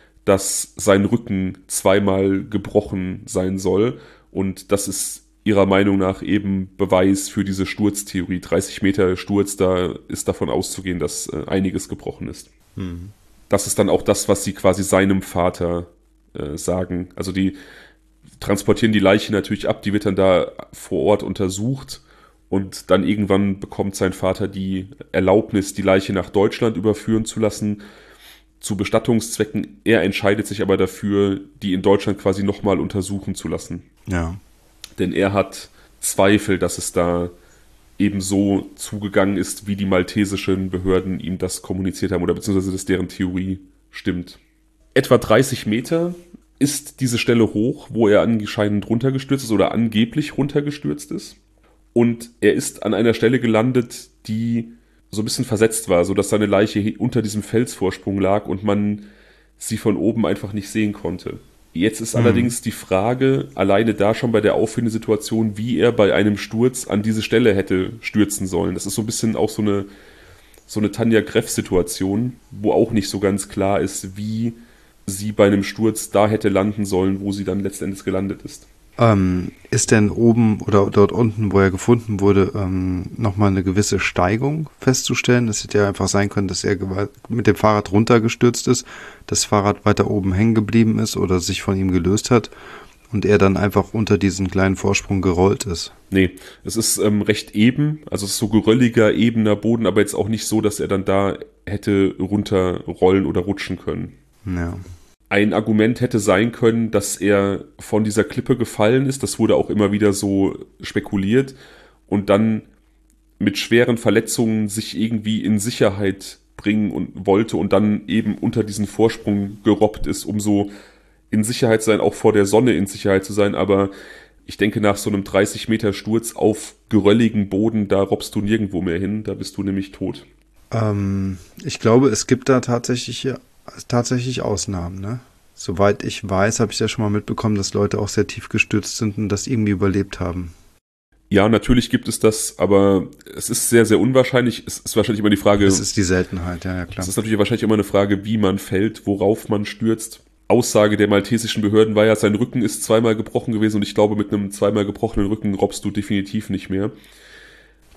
dass sein Rücken zweimal gebrochen sein soll. Und das ist ihrer Meinung nach eben Beweis für diese Sturztheorie. dreißig Meter Sturz, da ist davon auszugehen, dass äh, einiges gebrochen ist. Mhm. Das ist dann auch das, was sie quasi seinem Vater äh, sagen. Also die transportieren die Leiche natürlich ab, die wird dann da vor Ort untersucht. Und dann irgendwann bekommt sein Vater die Erlaubnis, die Leiche nach Deutschland überführen zu lassen, zu Bestattungszwecken. Er entscheidet sich aber dafür, die in Deutschland quasi nochmal untersuchen zu lassen. Ja. Denn er hat Zweifel, dass es da eben so zugegangen ist, wie die maltesischen Behörden ihm das kommuniziert haben oder beziehungsweise dass deren Theorie stimmt. Etwa dreißig Meter ist diese Stelle hoch, wo er anscheinend runtergestürzt ist oder angeblich runtergestürzt ist. Und er ist an einer Stelle gelandet, die so ein bisschen versetzt war, sodass seine Leiche unter diesem Felsvorsprung lag und man sie von oben einfach nicht sehen konnte. Jetzt ist mhm. allerdings die Frage, alleine da schon bei der Auffindesituation, wie er bei einem Sturz an diese Stelle hätte stürzen sollen. Das ist so ein bisschen auch so eine, so eine Tanja Greff-Situation, wo auch nicht so ganz klar ist, wie sie bei einem Sturz da hätte landen sollen, wo sie dann letztendlich gelandet ist. Ähm, ist denn oben oder dort unten, wo er gefunden wurde, ähm, nochmal eine gewisse Steigung festzustellen? Es hätte ja einfach sein können, dass er mit dem Fahrrad runtergestürzt ist, das Fahrrad weiter oben hängen geblieben ist oder sich von ihm gelöst hat und er dann einfach unter diesen kleinen Vorsprung gerollt ist. Nee, es ist ähm, recht eben, also es ist so gerölliger, ebener Boden, aber jetzt auch nicht so, dass er dann da hätte runterrollen oder rutschen können. Ja. Ein Argument hätte sein können, dass er von dieser Klippe gefallen ist. Das wurde auch immer wieder so spekuliert. Und dann mit schweren Verletzungen sich irgendwie in Sicherheit bringen und wollte und dann eben unter diesen Vorsprung gerobbt ist, um so in Sicherheit zu sein, auch vor der Sonne in Sicherheit zu sein. Aber ich denke, nach so einem dreißig Meter Sturz auf gerölligen Boden, da robbst du nirgendwo mehr hin. Da bist du nämlich tot. Ähm, ich glaube, es gibt da tatsächlich ja tatsächlich Ausnahmen, ne? Soweit ich weiß, habe ich ja schon mal mitbekommen, dass Leute auch sehr tief gestürzt sind und das irgendwie überlebt haben. Ja, natürlich gibt es das, aber es ist sehr, sehr unwahrscheinlich. Es ist wahrscheinlich immer die Frage... Es ist die Seltenheit, ja, ja, klar. Es ist natürlich wahrscheinlich immer eine Frage, wie man fällt, worauf man stürzt. Aussage der maltesischen Behörden war ja, sein Rücken ist zweimal gebrochen gewesen und ich glaube, mit einem zweimal gebrochenen Rücken robbst du definitiv nicht mehr.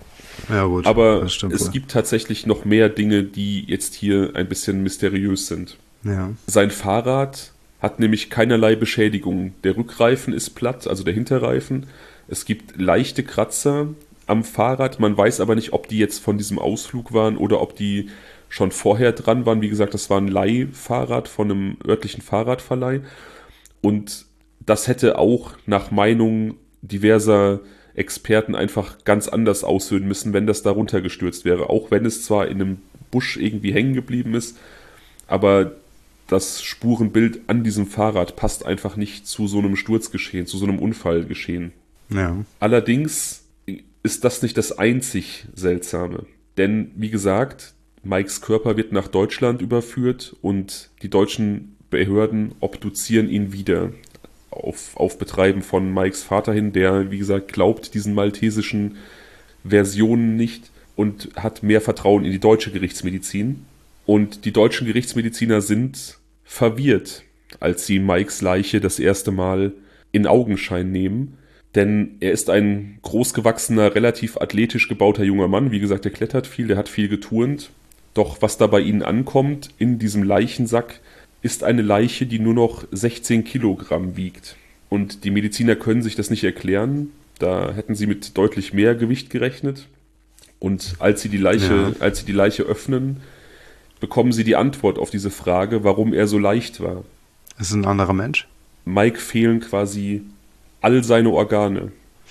Ja, gut. Aber das stimmt es wohl. gibt tatsächlich noch mehr Dinge, die jetzt hier ein bisschen mysteriös sind. Ja. Sein Fahrrad hat nämlich keinerlei Beschädigungen. Der Rückreifen ist platt, also der Hinterreifen. Es gibt leichte Kratzer am Fahrrad. Man weiß aber nicht, ob die jetzt von diesem Ausflug waren oder ob die schon vorher dran waren. Wie gesagt, das war ein Leihfahrrad von einem örtlichen Fahrradverleih. Und das hätte auch nach Meinung diverser Experten einfach ganz anders aussehen müssen, wenn das da runtergestürzt wäre. Auch wenn es zwar in einem Busch irgendwie hängen geblieben ist, aber das Spurenbild an diesem Fahrrad passt einfach nicht zu so einem Sturzgeschehen, zu so einem Unfallgeschehen. Ja. Allerdings ist das nicht das einzig Seltsame. Denn, wie gesagt, Mikes Körper wird nach Deutschland überführt und die deutschen Behörden obduzieren ihn wieder auf, auf Betreiben von Mikes Vater hin, der, wie gesagt, glaubt diesen maltesischen Versionen nicht und hat mehr Vertrauen in die deutsche Gerichtsmedizin. Und die deutschen Gerichtsmediziner sind verwirrt, als sie Mikes Leiche das erste Mal in Augenschein nehmen. Denn er ist ein großgewachsener, relativ athletisch gebauter junger Mann. Wie gesagt, der klettert viel, der hat viel geturnt. Doch was da bei ihnen ankommt, in diesem Leichensack, ist eine Leiche, die nur noch sechzehn Kilogramm wiegt. Und die Mediziner können sich das nicht erklären. Da hätten sie mit deutlich mehr Gewicht gerechnet. Und als sie die Leiche, Ja. als sie die Leiche öffnen, bekommen sie die Antwort auf diese Frage, warum er so leicht war. Ist es ein anderer Mensch? Mike fehlen quasi all seine Organe.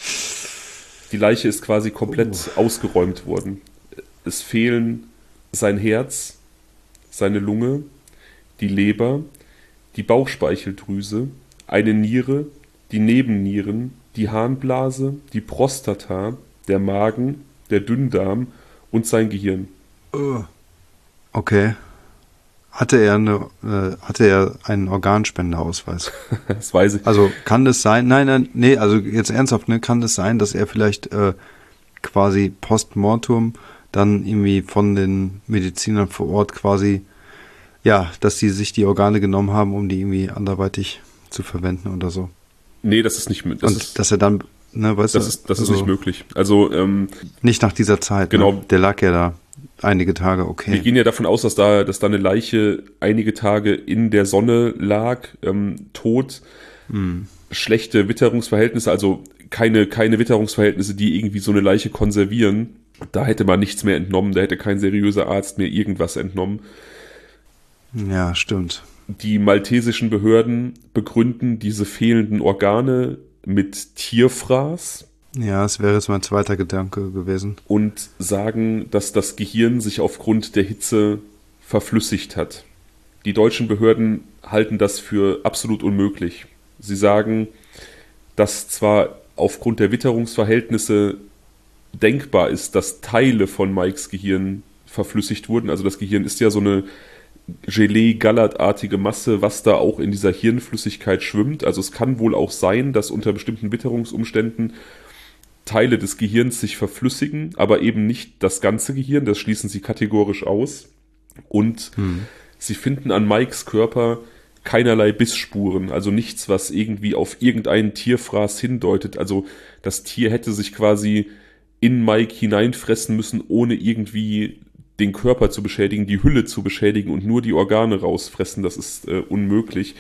Die Leiche ist quasi komplett Oh. ausgeräumt worden. Es fehlen sein Herz, seine Lunge, die Leber, die Bauchspeicheldrüse, eine Niere, die Nebennieren, die Harnblase, die Prostata, der Magen, der Dünndarm und sein Gehirn. Oh. Okay. Hatte er eine, äh, hatte er einen Organspenderausweis? Das weiß ich. Also kann das sein? Nein, nein, nee, also jetzt ernsthaft, ne, kann das sein, dass er vielleicht äh, quasi postmortem dann irgendwie von den Medizinern vor Ort quasi, ja, dass sie sich die Organe genommen haben, um die irgendwie anderweitig zu verwenden oder so. Nee, das ist nicht mö- das Und ist, dass er dann, ne, weißt das du, ist, das ist also nicht möglich. Also ähm, nicht nach dieser Zeit. Genau. Ne? Der lag ja da einige Tage, wir okay. gehen ja davon aus, dass da, dass da eine Leiche einige Tage in der Sonne lag, ähm, tot, Hm. schlechte Witterungsverhältnisse, also keine, keine Witterungsverhältnisse, die irgendwie so eine Leiche konservieren. Da hätte man nichts mehr entnommen, da hätte kein seriöser Arzt mehr irgendwas entnommen. Ja, stimmt. Die maltesischen Behörden begründen diese fehlenden Organe mit Tierfraß Ja, es wäre jetzt mein zweiter Gedanke gewesen. und sagen, dass das Gehirn sich aufgrund der Hitze verflüssigt hat. Die deutschen Behörden halten das für absolut unmöglich. Sie sagen, dass zwar aufgrund der Witterungsverhältnisse denkbar ist, dass Teile von Mikes Gehirn verflüssigt wurden. Also das Gehirn ist ja so eine Gelee-Gallertartige Masse, was da auch in dieser Hirnflüssigkeit schwimmt. Also es kann wohl auch sein, dass unter bestimmten Witterungsumständen Teile des Gehirns sich verflüssigen, aber eben nicht das ganze Gehirn, das schließen sie kategorisch aus. Und Hm. sie finden an Mikes Körper keinerlei Bissspuren, also nichts, was irgendwie auf irgendeinen Tierfraß hindeutet. Also das Tier hätte sich quasi in Mike hineinfressen müssen, ohne irgendwie den Körper zu beschädigen, die Hülle zu beschädigen und nur die Organe rausfressen. Das ist äh, unmöglich.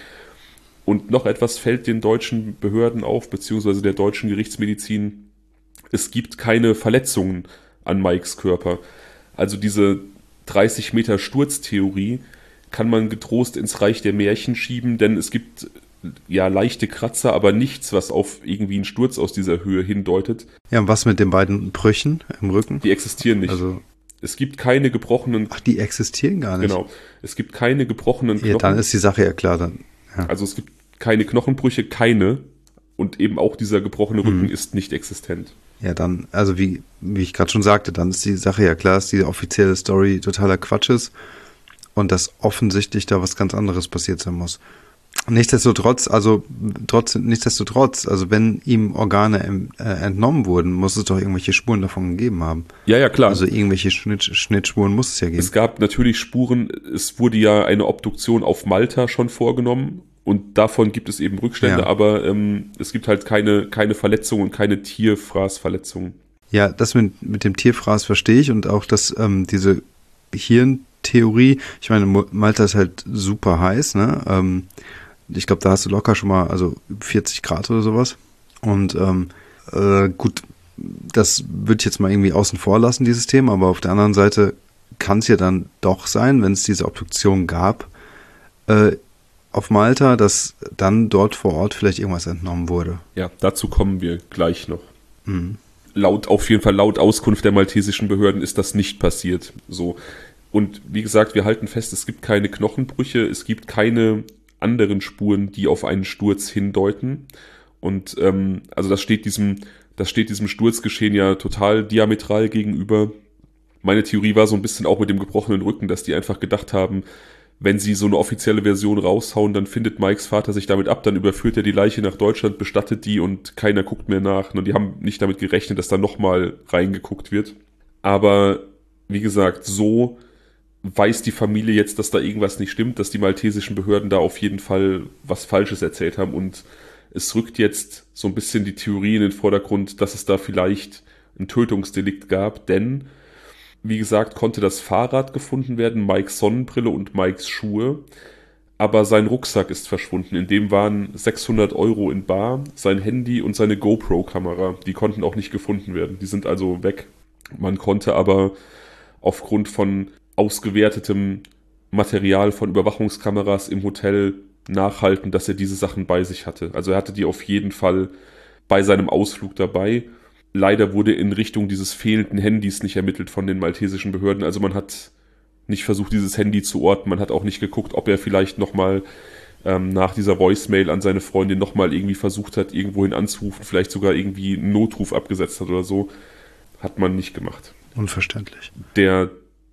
Und noch etwas fällt den deutschen Behörden auf, beziehungsweise der deutschen Gerichtsmedizin. Es gibt keine Verletzungen an Mikes Körper. Also diese dreißig Meter Sturztheorie kann man getrost ins Reich der Märchen schieben, denn es gibt ja leichte Kratzer, aber nichts, was auf irgendwie einen Sturz aus dieser Höhe hindeutet. Ja, und was mit den beiden Brüchen im Rücken? Die existieren nicht. Also, Es gibt keine gebrochenen, ach, die existieren gar nicht. genau, es gibt keine gebrochenen Ja, dann Knochen. ist die Sache ja klar dann. Ja. Also es gibt keine Knochenbrüche, keine. Und eben auch dieser gebrochene Rücken ist nicht existent. Ja, dann, also wie, wie ich gerade schon sagte, dann ist die Sache ja klar, dass die offizielle Story totaler Quatsch ist und dass offensichtlich da was ganz anderes passiert sein muss. Nichtsdestotrotz, also trotz, nichtsdestotrotz, also wenn ihm Organe ähm, äh, entnommen wurden, muss es doch irgendwelche Spuren davon gegeben haben. Ja, ja, klar. Also irgendwelche Schnitt, Schnittspuren muss es ja geben. Es gab natürlich Spuren, es wurde ja eine Obduktion auf Malta schon vorgenommen und davon gibt es eben Rückstände, Ja. aber ähm, es gibt halt keine, keine Verletzungen und keine Tierfraßverletzungen. Ja, das mit, mit dem Tierfraß verstehe ich und auch, dass ähm, diese Hirntheorie, ich meine, Malta ist halt super heiß, ne? Ähm, ich glaube, da hast du locker schon mal, also vierzig Grad oder sowas. Und ähm, äh, gut, das würde ich jetzt mal irgendwie außen vor lassen, dieses Thema, aber auf der anderen Seite kann es ja dann doch sein, wenn es diese Obduktion gab, äh, auf Malta, dass dann dort vor Ort vielleicht irgendwas entnommen wurde. Ja, dazu kommen wir gleich noch. Mhm. Laut, auf jeden Fall laut Auskunft der maltesischen Behörden ist das nicht passiert. So. Und wie gesagt, wir halten fest, es gibt keine Knochenbrüche, es gibt keine anderen Spuren, die auf einen Sturz hindeuten. Und ähm, also das steht diesem, das steht diesem Sturzgeschehen ja total diametral gegenüber. Meine Theorie war so ein bisschen auch mit dem gebrochenen Rücken, dass die einfach gedacht haben, wenn sie so eine offizielle Version raushauen, dann findet Mikes Vater sich damit ab, dann überführt er die Leiche nach Deutschland, bestattet die und keiner guckt mehr nach. Und die haben nicht damit gerechnet, dass da nochmal reingeguckt wird. Aber wie gesagt, so weiß die Familie jetzt, dass da irgendwas nicht stimmt, dass die maltesischen Behörden da auf jeden Fall was Falsches erzählt haben. Und es rückt jetzt so ein bisschen die Theorie in den Vordergrund, dass es da vielleicht ein Tötungsdelikt gab, denn wie gesagt, konnte das Fahrrad gefunden werden, Mikes Sonnenbrille und Mikes Schuhe, aber sein Rucksack ist verschwunden. In dem waren sechshundert Euro in bar, sein Handy und seine GoPro-Kamera. Die konnten auch nicht gefunden werden. Die sind also weg. Man konnte aber aufgrund von ausgewertetem Material von Überwachungskameras im Hotel nachhalten, dass er diese Sachen bei sich hatte. Also er hatte die auf jeden Fall bei seinem Ausflug dabei. Leider wurde in Richtung dieses fehlenden Handys nicht ermittelt von den maltesischen Behörden. Also man hat nicht versucht, dieses Handy zu orten. Man hat auch nicht geguckt, ob er vielleicht nochmal ähm, nach dieser Voicemail an seine Freundin nochmal irgendwie versucht hat, irgendwohin anzurufen, vielleicht sogar irgendwie einen Notruf abgesetzt hat oder so. Hat man nicht gemacht. Unverständlich. Der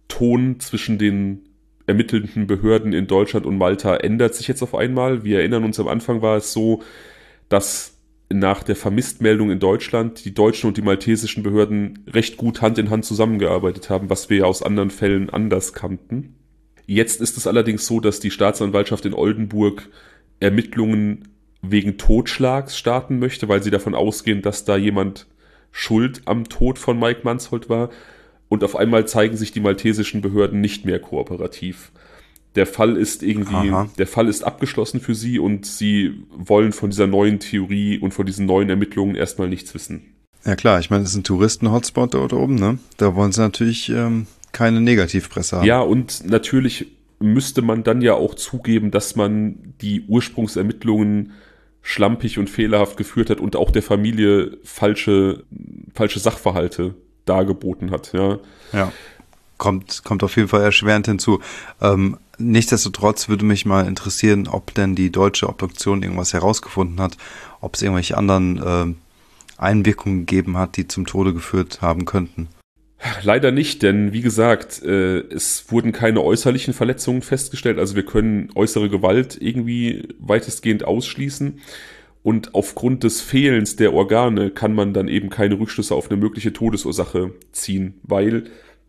Ton zwischen den ermittelnden Behörden in Deutschland und Malta ändert sich jetzt auf einmal. Wir erinnern uns, am Anfang war es so, dass nach der Vermisstmeldung in Deutschland die deutschen und die maltesischen Behörden recht gut Hand in Hand zusammengearbeitet haben, was wir ja aus anderen Fällen anders kannten. Jetzt ist es allerdings so, dass die Staatsanwaltschaft in Oldenburg Ermittlungen wegen Totschlags starten möchte, weil sie davon ausgehen, dass da jemand schuld am Tod von Mike Mansholt war. Und auf einmal zeigen sich die maltesischen Behörden nicht mehr kooperativ. Der Fall ist irgendwie, Aha. der Fall ist abgeschlossen für sie und sie wollen von dieser neuen Theorie und von diesen neuen Ermittlungen erstmal nichts wissen. Ja klar, ich meine, es ist ein Touristen-Hotspot dort oben, ne? Da wollen sie natürlich ähm, keine Negativpresse haben. Ja, und natürlich müsste man dann ja auch zugeben, dass man die Ursprungsermittlungen schlampig und fehlerhaft geführt hat und auch der Familie falsche, falsche Sachverhalte dargeboten hat, ja. Ja. Kommt, kommt auf jeden Fall erschwerend hinzu. Ähm, nichtsdestotrotz würde mich mal interessieren, ob denn die deutsche Obduktion irgendwas herausgefunden hat, ob es irgendwelche anderen äh, Einwirkungen gegeben hat, die zum Tode geführt haben könnten. Leider nicht, denn wie gesagt, äh, es wurden keine äußerlichen Verletzungen festgestellt, also wir können äußere Gewalt irgendwie weitestgehend ausschließen. Und aufgrund des Fehlens der Organe kann man dann eben keine Rückschlüsse auf eine mögliche Todesursache ziehen, weil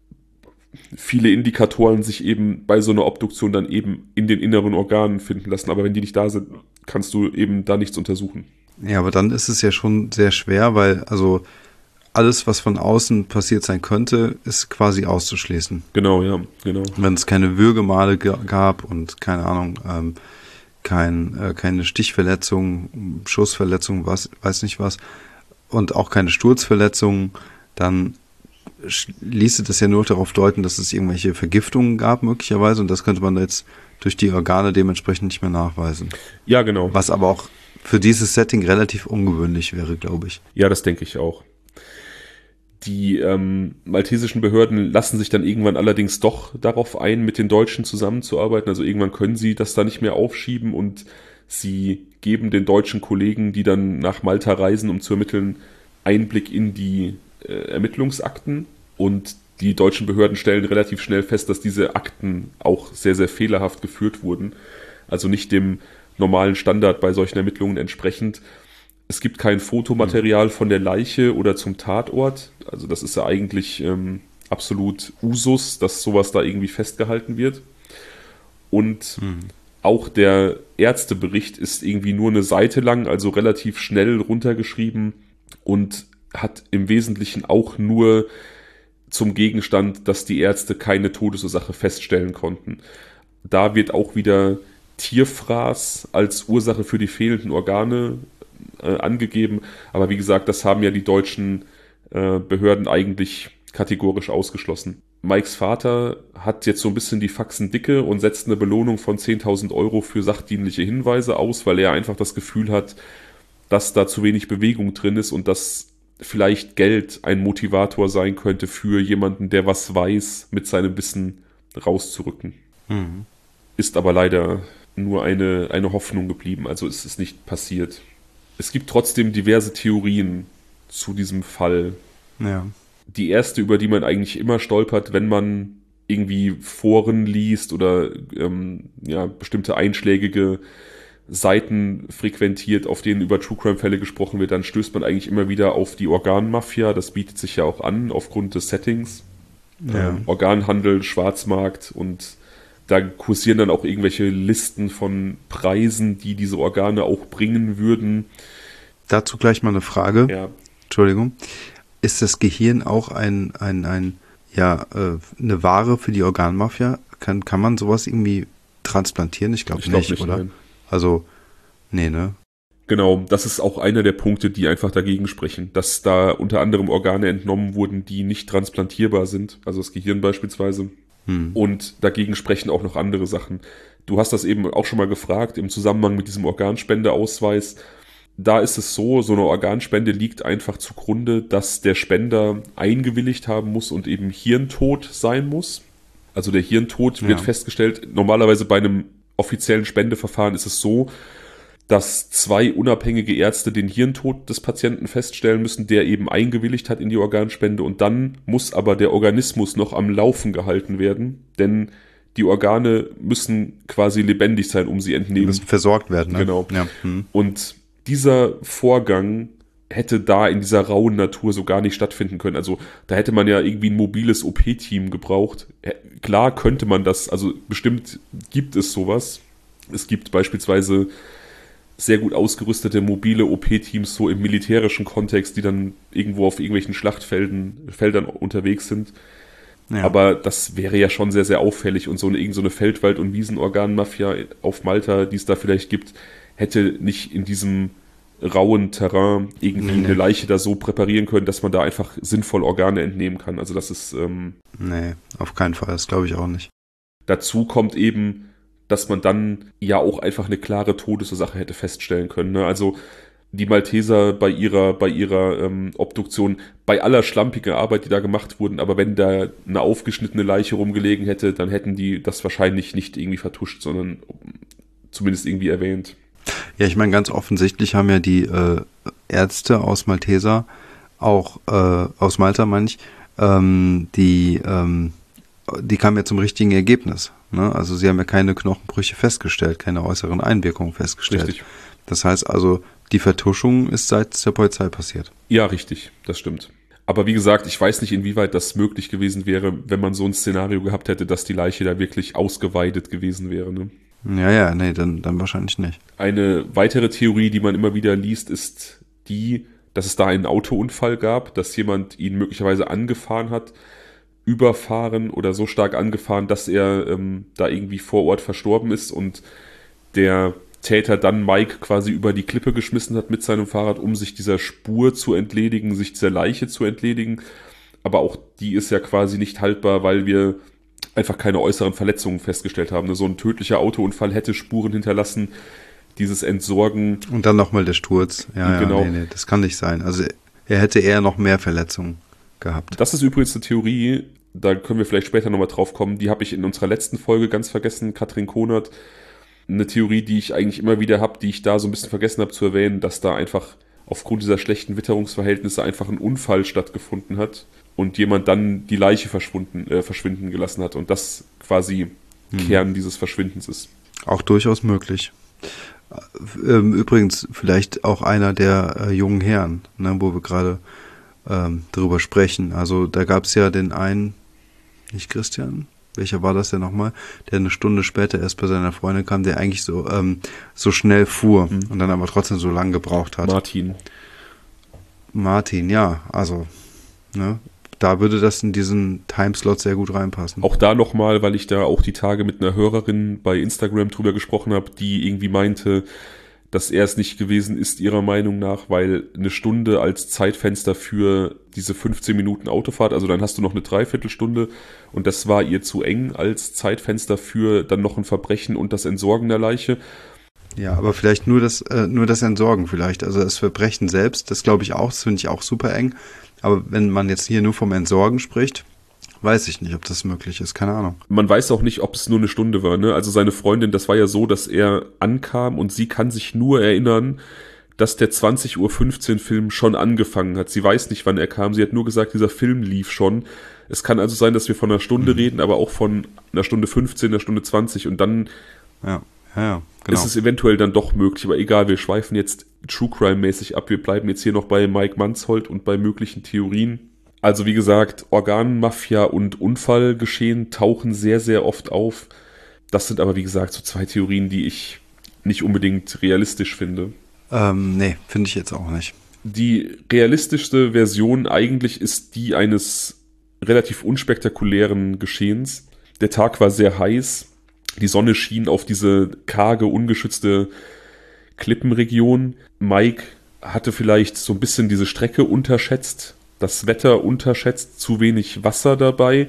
viele Indikatoren sich eben bei so einer Obduktion dann eben in den inneren Organen finden lassen. Aber wenn die nicht da sind, kannst du eben da nichts untersuchen. Ja, aber dann ist es ja schon sehr schwer, weil also alles, was von außen passiert sein könnte, ist quasi auszuschließen. Genau, ja, genau. Wenn es keine Würgemale g- gab und keine Ahnung, ähm, kein, äh, keine Stichverletzung, Schussverletzung, was, weiß nicht was, und auch keine Sturzverletzung, dann ließe das ja nur darauf deuten, dass es irgendwelche Vergiftungen gab möglicherweise und das könnte man jetzt durch die Organe dementsprechend nicht mehr nachweisen. Ja, genau. Was aber auch für dieses Setting relativ ungewöhnlich wäre, glaube ich. Ja, das denke ich auch. Die ähm, maltesischen Behörden lassen sich dann irgendwann allerdings doch darauf ein, mit den Deutschen zusammenzuarbeiten. Also irgendwann können sie das da nicht mehr aufschieben und sie geben den deutschen Kollegen, die dann nach Malta reisen, um zu ermitteln, Einblick in die äh, Ermittlungsakten. Und die deutschen Behörden stellen relativ schnell fest, dass diese Akten auch sehr, sehr fehlerhaft geführt wurden. Also nicht dem normalen Standard bei solchen Ermittlungen entsprechend. Es gibt kein Fotomaterial von der Leiche oder zum Tatort. Also das ist ja eigentlich ähm, absolut Usus, dass sowas da irgendwie festgehalten wird. Und mhm. auch der Ärztebericht ist irgendwie nur eine Seite lang, also relativ schnell runtergeschrieben und hat im Wesentlichen auch nur zum Gegenstand, dass die Ärzte keine Todesursache feststellen konnten. Da wird auch wieder Tierfraß als Ursache für die fehlenden Organe äh, angegeben. Aber wie gesagt, das haben ja die deutschen äh, Behörden eigentlich kategorisch ausgeschlossen. Mikes Vater hat jetzt so ein bisschen die Faxen dicke und setzt eine Belohnung von zehntausend Euro für sachdienliche Hinweise aus, weil er einfach das Gefühl hat, dass da zu wenig Bewegung drin ist und dass vielleicht Geld ein Motivator sein könnte für jemanden, der was weiß, mit seinem Wissen rauszurücken. Mhm. Ist aber leider nur eine, eine Hoffnung geblieben, also es ist nicht passiert. Es gibt trotzdem diverse Theorien zu diesem Fall. Ja. Die erste, über die man eigentlich immer stolpert, wenn man irgendwie Foren liest oder ähm, ja, bestimmte einschlägige Seiten frequentiert, auf denen über True-Crime-Fälle gesprochen wird, dann stößt man eigentlich immer wieder auf die Organmafia. Das bietet sich ja auch an, aufgrund des Settings. Ja. Ähm, Organhandel, Schwarzmarkt, und da kursieren dann auch irgendwelche Listen von Preisen, die diese Organe auch bringen würden. Dazu gleich mal eine Frage. Ja. Entschuldigung. Ist das Gehirn auch ein, ein, ein ja, äh, eine Ware für die Organmafia? Kann, kann man sowas irgendwie transplantieren? Ich glaube Ich glaub nicht, nicht, oder? nein. Also, nee, ne? Genau, das ist auch einer der Punkte, die einfach dagegen sprechen, dass da unter anderem Organe entnommen wurden, die nicht transplantierbar sind, also das Gehirn beispielsweise. Hm. Und dagegen sprechen auch noch andere Sachen. Du hast das eben auch schon mal gefragt, im Zusammenhang mit diesem Organspendeausweis. Da ist es so, so eine Organspende liegt einfach zugrunde, dass der Spender eingewilligt haben muss und eben hirntot sein muss. Also der Hirntod wird Ja. festgestellt. Normalerweise bei einem offiziellen Spendeverfahren ist es so, dass zwei unabhängige Ärzte den Hirntod des Patienten feststellen müssen, der eben eingewilligt hat in die Organspende, und dann muss aber der Organismus noch am Laufen gehalten werden, denn die Organe müssen quasi lebendig sein, um sie entnehmen. Die müssen versorgt werden, ne? Genau. Ja. Hm. Und dieser Vorgang hätte da in dieser rauen Natur so gar nicht stattfinden können. Also da hätte man ja irgendwie ein mobiles O P-Team gebraucht. Klar könnte man das, also bestimmt gibt es sowas. Es gibt beispielsweise sehr gut ausgerüstete mobile O P-Teams so im militärischen Kontext, die dann irgendwo auf irgendwelchen Schlachtfeldern Feldern unterwegs sind. Ja. Aber das wäre ja schon sehr, sehr auffällig, und so eine, irgend so eine Feldwald- und Wiesenorganmafia auf Malta, die es da vielleicht gibt, hätte nicht in diesem rauen Terrain irgendwie nee, eine Leiche da so präparieren können, dass man da einfach sinnvoll Organe entnehmen kann. Also das ist... Ähm, nee, auf keinen Fall, das glaube ich auch nicht. Dazu kommt eben, dass man dann ja auch einfach eine klare Todesursache hätte feststellen können. Ne? Also die Malteser bei ihrer, bei ihrer ähm, Obduktion, bei aller schlampigen Arbeit, die da gemacht wurden, aber wenn da eine aufgeschnittene Leiche rumgelegen hätte, dann hätten die das wahrscheinlich nicht irgendwie vertuscht, sondern zumindest irgendwie erwähnt. Ja, ich meine, ganz offensichtlich haben ja die äh, Ärzte aus Malteser, auch äh, aus Malta, meine ich, ähm, die, ähm, die kamen ja zum richtigen Ergebnis. Ne? Also sie haben ja keine Knochenbrüche festgestellt, keine äußeren Einwirkungen festgestellt. Richtig. Das heißt also, die Vertuschung ist seitens der Polizei passiert. Ja, richtig, das stimmt. Aber wie gesagt, ich weiß nicht, inwieweit das möglich gewesen wäre, wenn man so ein Szenario gehabt hätte, dass die Leiche da wirklich ausgeweidet gewesen wäre. Ne? Ja, ja, nee, dann, dann wahrscheinlich nicht. Eine weitere Theorie, die man immer wieder liest, ist die, dass es da einen Autounfall gab, dass jemand ihn möglicherweise angefahren hat, überfahren oder so stark angefahren, dass er ähm, da irgendwie vor Ort verstorben ist und der Täter dann Mike quasi über die Klippe geschmissen hat mit seinem Fahrrad, um sich dieser Spur zu entledigen, sich dieser Leiche zu entledigen. Aber auch die ist ja quasi nicht haltbar, weil wir einfach keine äußeren Verletzungen festgestellt haben. So ein tödlicher Autounfall hätte Spuren hinterlassen, dieses Entsorgen. Und dann nochmal der Sturz. Ja, genau. ja, nee, nee, das kann nicht sein. Also er hätte eher noch mehr Verletzungen gehabt. Das ist übrigens eine Theorie, da können wir vielleicht später nochmal drauf kommen, die habe ich in unserer letzten Folge ganz vergessen, Katrin Konert. Eine Theorie, die ich eigentlich immer wieder habe, die ich da so ein bisschen vergessen habe zu erwähnen, dass da einfach aufgrund dieser schlechten Witterungsverhältnisse einfach ein Unfall stattgefunden hat und jemand dann die Leiche verschwunden, äh, verschwinden gelassen hat und das quasi hm. Kern dieses Verschwindens ist. Auch durchaus möglich. Ähm, übrigens vielleicht auch einer der äh, jungen Herren, ne, wo wir gerade ähm, drüber sprechen. Also da gab es ja den einen, nicht Christian, welcher war das denn nochmal, der eine Stunde später erst bei seiner Freundin kam, der eigentlich so ähm, so schnell fuhr hm. und dann aber trotzdem so lang gebraucht hat. Martin. Martin, ja, also, ne, da würde das in diesen Timeslot sehr gut reinpassen. Auch da nochmal, weil ich da auch die Tage mit einer Hörerin bei Instagram drüber gesprochen habe, die irgendwie meinte, dass er es nicht gewesen ist, ihrer Meinung nach, weil eine Stunde als Zeitfenster für diese fünfzehn Minuten Autofahrt, also dann hast du noch eine Dreiviertelstunde und das war ihr zu eng als Zeitfenster für dann noch ein Verbrechen und das Entsorgen der Leiche. Ja, aber vielleicht nur das, äh, nur das Entsorgen vielleicht, also das Verbrechen selbst, das glaube ich auch, das finde ich auch super eng, aber wenn man jetzt hier nur vom Entsorgen spricht, weiß ich nicht, ob das möglich ist, keine Ahnung. Man weiß auch nicht, ob es nur eine Stunde war, ne? Also seine Freundin, das war ja so, dass er ankam und sie kann sich nur erinnern, dass der zwanzig Uhr fünfzehn Film schon angefangen hat. Sie weiß nicht, wann er kam. Sie hat nur gesagt, dieser Film lief schon. Es kann also sein, dass wir von einer Stunde mhm. reden, aber auch von einer Stunde fünfzehn, einer Stunde zwanzig und dann ja, ja, ja, genau. ist es eventuell dann doch möglich. Aber egal, wir schweifen jetzt True Crime-mäßig ab. Wir bleiben jetzt hier noch bei Mike Mansholt und bei möglichen Theorien. Also wie gesagt, Organmafia und Unfallgeschehen tauchen sehr, sehr oft auf. Das sind aber wie gesagt so zwei Theorien, die ich nicht unbedingt realistisch finde. Ähm, nee, finde ich jetzt auch nicht. Die realistischste Version eigentlich ist die eines relativ unspektakulären Geschehens. Der Tag war sehr heiß. Die Sonne schien auf diese karge, ungeschützte Klippenregion. Mike hatte vielleicht so ein bisschen diese Strecke unterschätzt, das Wetter unterschätzt, zu wenig Wasser dabei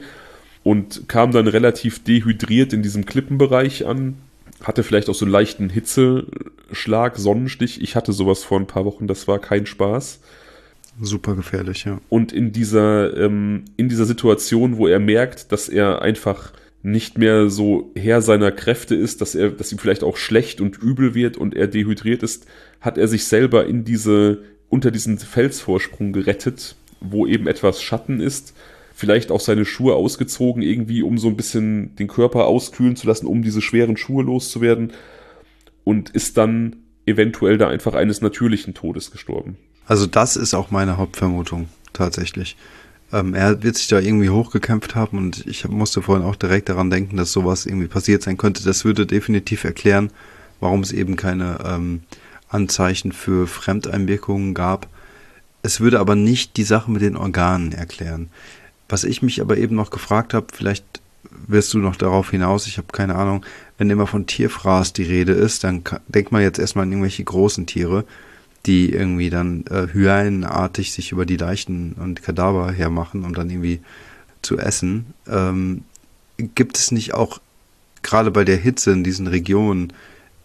und kam dann relativ dehydriert in diesem Klippenbereich an. Hatte vielleicht auch so einen leichten Hitzeschlag, Sonnenstich. Ich hatte sowas vor ein paar Wochen, das war kein Spaß. Super gefährlich, ja. Und in dieser, ähm, in dieser Situation, wo er merkt, dass er einfach nicht mehr so Herr seiner Kräfte ist, dass er, dass ihm vielleicht auch schlecht und übel wird und er dehydriert ist, hat er sich selber in diese, unter diesen Felsvorsprung gerettet, wo eben etwas Schatten ist, vielleicht auch seine Schuhe ausgezogen, irgendwie, um so ein bisschen den Körper auskühlen zu lassen, um diese schweren Schuhe loszuwerden und ist dann eventuell da einfach eines natürlichen Todes gestorben. Also das ist auch meine Hauptvermutung, tatsächlich. Ähm, er wird sich da irgendwie hochgekämpft haben und ich musste vorhin auch direkt daran denken, dass sowas irgendwie passiert sein könnte. Das würde definitiv erklären, warum es eben keine ähm, Anzeichen für Fremdeinwirkungen gab. Es würde aber nicht die Sache mit den Organen erklären. Was ich mich aber eben noch gefragt habe, vielleicht wirst du noch darauf hinaus, ich habe keine Ahnung, wenn immer von Tierfraß die Rede ist, dann denkt man jetzt erstmal an irgendwelche großen Tiere, die irgendwie dann äh, hyänenartig sich über die Leichen und Kadaver hermachen, um dann irgendwie zu essen. Ähm, gibt es nicht auch, gerade bei der Hitze in diesen Regionen,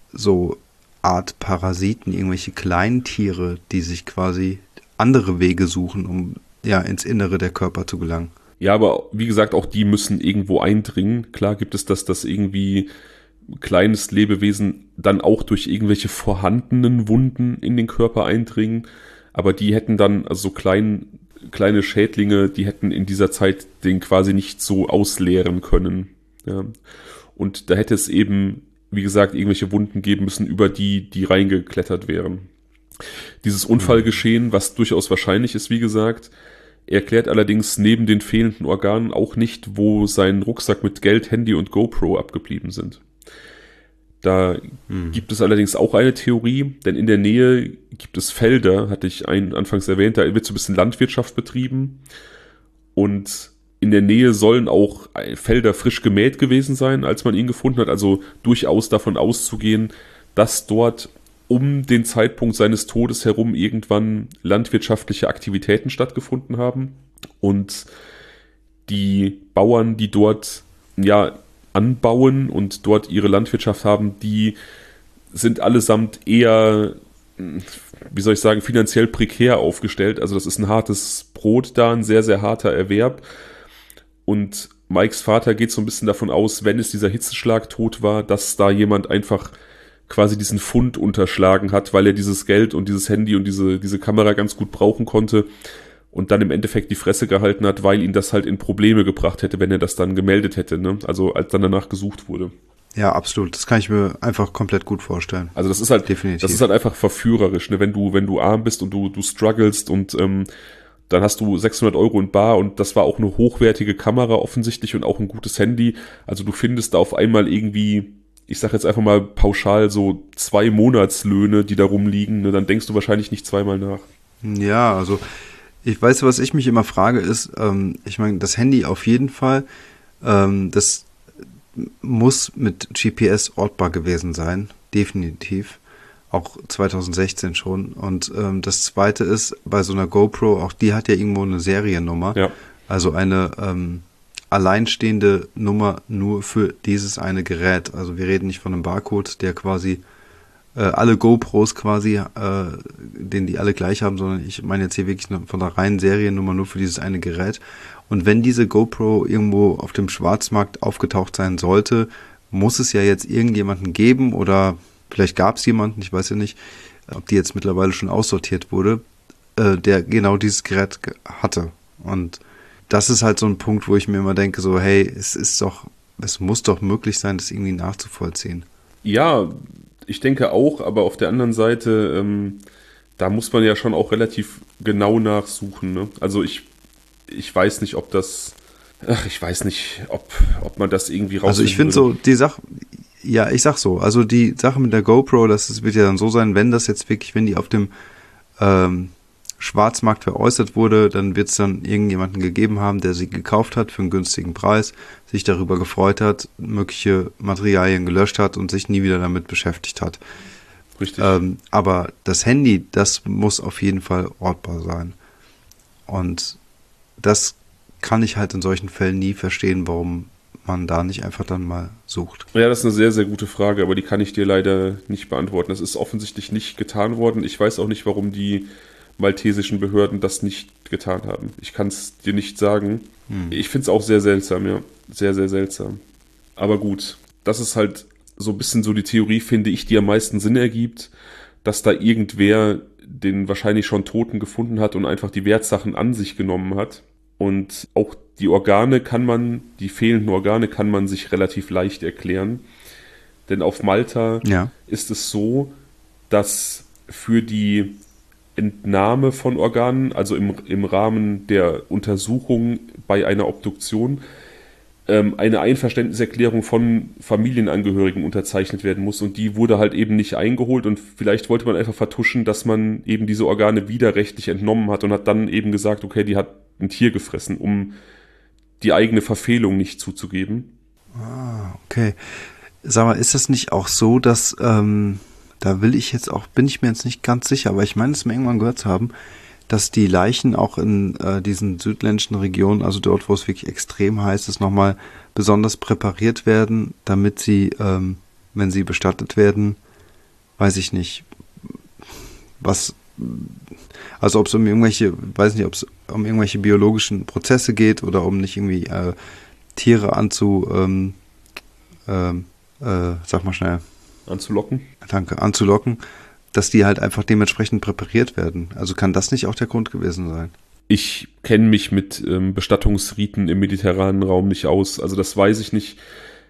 so Art Parasiten, irgendwelche kleinen Tiere, die sich quasi andere Wege suchen, um ja ins Innere der Körper zu gelangen. Ja, aber wie gesagt, auch die müssen irgendwo eindringen. Klar gibt es das, dass irgendwie kleines Lebewesen dann auch durch irgendwelche vorhandenen Wunden in den Körper eindringen, aber die hätten dann, also so klein, kleine Schädlinge, die hätten in dieser Zeit den quasi nicht so ausleeren können. Ja. Und da hätte es eben, wie gesagt, irgendwelche Wunden geben müssen, über die die reingeklettert wären. Dieses Unfallgeschehen, was durchaus wahrscheinlich ist, wie gesagt, erklärt allerdings neben den fehlenden Organen auch nicht, wo sein Rucksack mit Geld, Handy und GoPro abgeblieben sind. Da hm. gibt es allerdings auch eine Theorie, denn in der Nähe gibt es Felder, hatte ich ein, anfangs erwähnt, da wird so ein bisschen Landwirtschaft betrieben und in der Nähe sollen auch Felder frisch gemäht gewesen sein, als man ihn gefunden hat, also durchaus davon auszugehen, dass dort um den Zeitpunkt seines Todes herum irgendwann landwirtschaftliche Aktivitäten stattgefunden haben und die Bauern, die dort ja anbauen und dort ihre Landwirtschaft haben, die sind allesamt eher, wie soll ich sagen, finanziell prekär aufgestellt. Also das ist ein hartes Brot da, ein sehr, sehr harter Erwerb. Und Mikes Vater geht so ein bisschen davon aus, wenn es dieser Hitzeschlag tot war, dass da jemand einfach quasi diesen Fund unterschlagen hat, weil er dieses Geld und dieses Handy und diese, diese Kamera ganz gut brauchen konnte und dann im Endeffekt die Fresse gehalten hat, weil ihn das halt in Probleme gebracht hätte, wenn er das dann gemeldet hätte, ne? Also als dann danach gesucht wurde. Ja, absolut. Das kann ich mir einfach komplett gut vorstellen. Also das ist halt, definitiv. Das ist halt einfach verführerisch, ne? Wenn du, wenn du arm bist und du, du strugglest und ähm, dann hast du sechshundert Euro in bar und das war auch eine hochwertige Kamera offensichtlich und auch ein gutes Handy. Also du findest da auf einmal irgendwie, ich sag jetzt einfach mal pauschal so zwei Monatslöhne, die da rumliegen, ne? Dann denkst du wahrscheinlich nicht zweimal nach. Ja, also ich weiß, was ich mich immer frage, ist, ähm, ich meine, das Handy auf jeden Fall, ähm, das muss mit G P S ortbar gewesen sein, definitiv. Auch zwanzig sechzehn schon. Und ähm, das zweite ist, bei so einer GoPro, auch die hat ja irgendwo eine Seriennummer. Ja. Also eine ähm, alleinstehende Nummer nur für dieses eine Gerät. Also wir reden nicht von einem Barcode, der quasi äh, alle GoPros quasi, äh, den die alle gleich haben, sondern ich meine jetzt hier wirklich von der reinen Seriennummer nur für dieses eine Gerät. Und wenn diese GoPro irgendwo auf dem Schwarzmarkt aufgetaucht sein sollte, muss es ja jetzt irgendjemanden geben oder vielleicht gab es jemanden, ich weiß ja nicht, ob die jetzt mittlerweile schon aussortiert wurde, äh, der genau dieses Gerät ge- hatte. Und das ist halt so ein Punkt, wo ich mir immer denke, so, hey, es ist doch, es muss doch möglich sein, das irgendwie nachzuvollziehen. Ja, ich denke auch, aber auf der anderen Seite, ähm, da muss man ja schon auch relativ genau nachsuchen. Ne? Also ich, ich weiß nicht, ob das, ach, ich weiß nicht, ob, ob man das irgendwie rausfinden Also ich finde so, die Sache, ja, ich sag so, also die Sache mit der GoPro, das ist, wird ja dann so sein, wenn das jetzt wirklich, wenn die auf dem ähm, Schwarzmarkt veräußert wurde, dann wird es dann irgendjemanden gegeben haben, der sie gekauft hat für einen günstigen Preis, sich darüber gefreut hat, mögliche Materialien gelöscht hat und sich nie wieder damit beschäftigt hat. Richtig. Ähm, aber das Handy, das muss auf jeden Fall ortbar sein. Und das kann ich halt in solchen Fällen nie verstehen, warum man da nicht einfach dann mal sucht. Ja, das ist eine sehr, sehr gute Frage, aber die kann ich dir leider nicht beantworten. Das ist offensichtlich nicht getan worden. Ich weiß auch nicht, warum die maltesischen Behörden das nicht getan haben. Ich kann es dir nicht sagen. Hm. Ich finde es auch sehr seltsam, ja. Sehr, sehr seltsam. Aber gut, das ist halt so ein bisschen so die Theorie, finde ich, die am meisten Sinn ergibt, dass da irgendwer den wahrscheinlich schon Toten gefunden hat und einfach die Wertsachen an sich genommen hat. Und auch die Organe kann man, die fehlenden Organe kann man sich relativ leicht erklären. Denn auf Malta ja. ist es so, dass für die Entnahme von Organen, also im, im Rahmen der Untersuchung bei einer Obduktion, ähm, eine Einverständniserklärung von Familienangehörigen unterzeichnet werden muss. Und die wurde halt eben nicht eingeholt. Und vielleicht wollte man einfach vertuschen, dass man eben diese Organe widerrechtlich entnommen hat und hat dann eben gesagt, okay, die hat ein Tier gefressen, um die eigene Verfehlung nicht zuzugeben. Ah, okay. Sag mal, ist das nicht auch so, dass, ähm, da will ich jetzt auch, bin ich mir jetzt nicht ganz sicher, aber ich meine, es mir irgendwann gehört zu haben, dass die Leichen auch in äh, diesen südländischen Regionen, also dort, wo es wirklich extrem heiß ist, nochmal besonders präpariert werden, damit sie, ähm, wenn sie bestattet werden, weiß ich nicht, was, also ob es um irgendwelche, weiß nicht, ob es um irgendwelche biologischen Prozesse geht oder um nicht irgendwie äh, Tiere anzu, ähm, ähm, äh, sag mal schnell. Anzulocken? Danke, anzulocken, dass die halt einfach dementsprechend präpariert werden. Also kann das nicht auch der Grund gewesen sein? Ich kenne mich mit ähm, Bestattungsriten im mediterranen Raum nicht aus. Also das weiß ich nicht.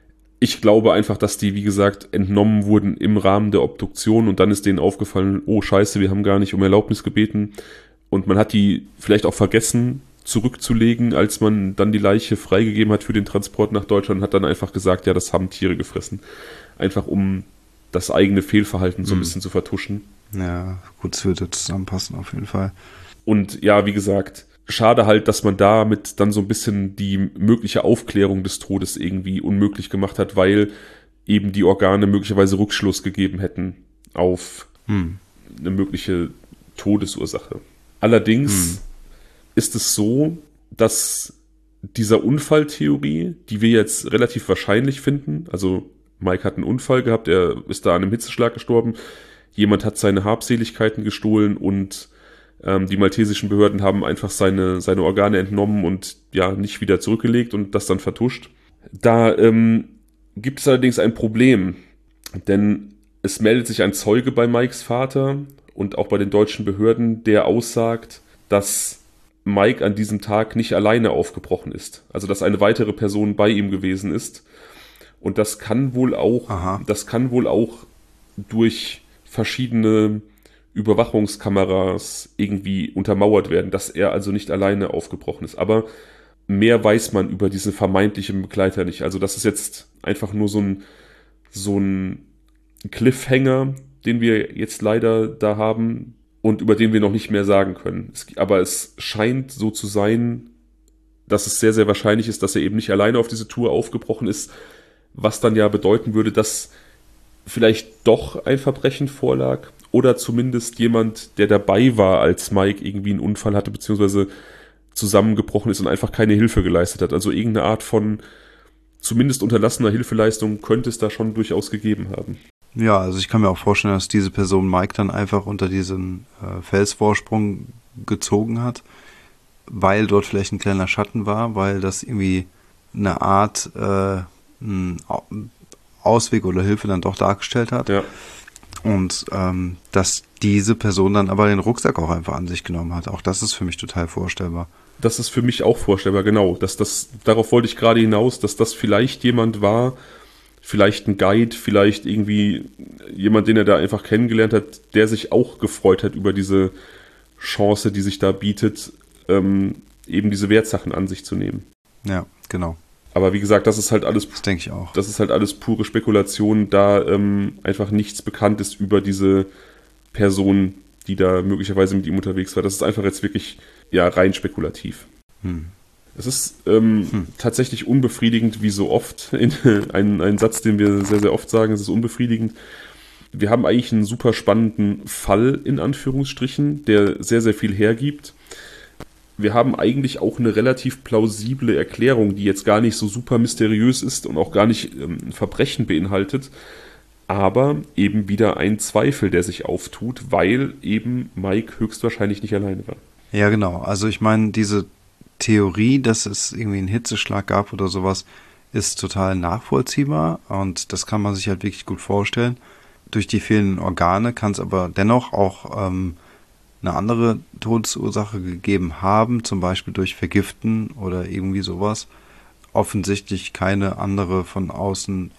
Ich glaube einfach, dass die, wie gesagt, entnommen wurden im Rahmen der Obduktion und dann ist denen aufgefallen, oh scheiße, wir haben gar nicht um Erlaubnis gebeten. Und man hat die vielleicht auch vergessen zurückzulegen, als man dann die Leiche freigegeben hat für den Transport nach Deutschland und hat dann einfach gesagt, ja, das haben Tiere gefressen. Einfach um das eigene Fehlverhalten so ein bisschen zu vertuschen. Ja, gut, es würde zusammenpassen auf jeden Fall. Und ja, wie gesagt, schade halt, dass man damit dann so ein bisschen die mögliche Aufklärung des Todes irgendwie unmöglich gemacht hat, weil eben die Organe möglicherweise Rückschluss gegeben hätten auf hm. eine mögliche Todesursache. Allerdings hm. ist es so, dass dieser Unfalltheorie, die wir jetzt relativ wahrscheinlich finden, also Mike hat einen Unfall gehabt, er ist da an einem Hitzeschlag gestorben, jemand hat seine Habseligkeiten gestohlen und ähm, die maltesischen Behörden haben einfach seine, seine Organe entnommen und ja nicht wieder zurückgelegt und das dann vertuscht. Da ähm, gibt es allerdings ein Problem, denn es meldet sich ein Zeuge bei Mikes Vater und auch bei den deutschen Behörden, der aussagt, dass Mike an diesem Tag nicht alleine aufgebrochen ist. Also dass eine weitere Person bei ihm gewesen ist. Und das kann wohl auch, Aha. das kann wohl auch durch verschiedene Überwachungskameras irgendwie untermauert werden, dass er also nicht alleine aufgebrochen ist. Aber mehr weiß man über diesen vermeintlichen Begleiter nicht. Also das ist jetzt einfach nur so ein, so ein Cliffhanger, den wir jetzt leider da haben. und über den wir noch nicht mehr sagen können. Es, aber es scheint so zu sein, dass es sehr, sehr wahrscheinlich ist, dass er eben nicht alleine auf diese Tour aufgebrochen ist, was dann ja bedeuten würde, dass vielleicht doch ein Verbrechen vorlag oder zumindest jemand, der dabei war, als Mike irgendwie einen Unfall hatte, beziehungsweise zusammengebrochen ist und einfach keine Hilfe geleistet hat. Also irgendeine Art von zumindest unterlassener Hilfeleistung könnte es da schon durchaus gegeben haben. Ja, also ich kann mir auch vorstellen, dass diese Person Mike dann einfach unter diesen äh, Felsvorsprung gezogen hat, weil dort vielleicht ein kleiner Schatten war, weil das irgendwie eine Art äh, ein Ausweg oder Hilfe dann doch dargestellt hat. Ja. Und ähm, dass diese Person dann aber den Rucksack auch einfach an sich genommen hat. Auch das ist für mich total vorstellbar. Das ist für mich auch vorstellbar, genau. Dass das, darauf wollte ich gerade hinaus, dass das vielleicht jemand war, vielleicht ein Guide, vielleicht irgendwie jemand, den er da einfach kennengelernt hat, der sich auch gefreut hat über diese Chance, die sich da bietet, ähm, eben diese Wertsachen an sich zu nehmen. Ja, genau. Aber wie gesagt, das ist halt alles, das denke ich auch. Das ist halt alles pure Spekulation, da ähm, einfach nichts bekannt ist über diese Person, die da möglicherweise mit ihm unterwegs war. Das ist einfach jetzt wirklich ja rein spekulativ. Hm. Es ist ähm, hm. tatsächlich unbefriedigend, wie so oft. In, ein, ein Satz, den wir sehr, sehr oft sagen, es ist unbefriedigend. Wir haben eigentlich einen super spannenden Fall, in Anführungsstrichen, der sehr, sehr viel hergibt. Wir haben eigentlich auch eine relativ plausible Erklärung, die jetzt gar nicht so super mysteriös ist und auch gar nicht ähm, ein Verbrechen beinhaltet, aber eben wieder ein Zweifel, der sich auftut, weil eben Mike höchstwahrscheinlich nicht alleine war. Ja, genau. Also ich meine, diese Theorie, dass es irgendwie einen Hitzeschlag gab oder sowas, ist total nachvollziehbar und das kann man sich halt wirklich gut vorstellen. Durch die fehlenden Organe kann es aber dennoch auch ähm, eine andere Todesursache gegeben haben, zum Beispiel durch Vergiften oder irgendwie sowas. Offensichtlich keine andere von außen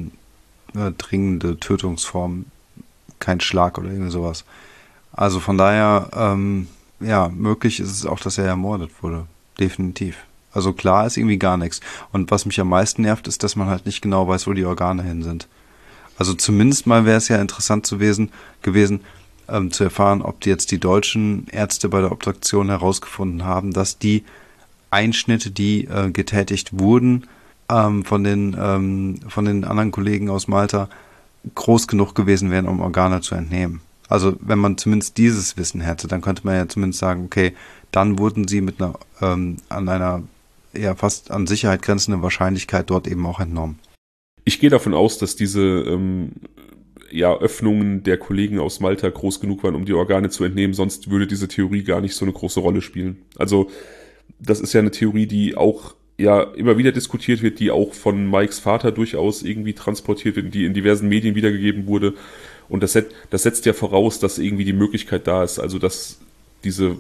eindringende Tötungsform, kein Schlag oder irgendwie sowas. Also von daher, ähm, ja, möglich ist es auch, dass er ermordet wurde. Definitiv. Also klar ist irgendwie gar nichts. Und was mich am meisten nervt, ist, dass man halt nicht genau weiß, wo die Organe hin sind. Also zumindest mal wäre es ja interessant zu gewesen, gewesen ähm, zu erfahren, ob die jetzt die deutschen Ärzte bei der Obduktion herausgefunden haben, dass die Einschnitte, die äh, getätigt wurden ähm, von den ähm, von den anderen Kollegen aus Malta, groß genug gewesen wären, um Organe zu entnehmen. Also wenn man zumindest dieses Wissen hätte, dann könnte man ja zumindest sagen, okay, dann wurden sie mit einer ähm, an einer ja fast an Sicherheit grenzenden Wahrscheinlichkeit dort eben auch entnommen. Ich gehe davon aus, dass diese ähm, ja, Öffnungen der Kollegen aus Malta groß genug waren, um die Organe zu entnehmen, sonst würde diese Theorie gar nicht so eine große Rolle spielen. Also das ist ja eine Theorie, die auch ja immer wieder diskutiert wird, die auch von Mikes Vater durchaus irgendwie transportiert wird, die in diversen Medien wiedergegeben wurde. Und das, set, das setzt ja voraus, dass irgendwie die Möglichkeit da ist, also dass diese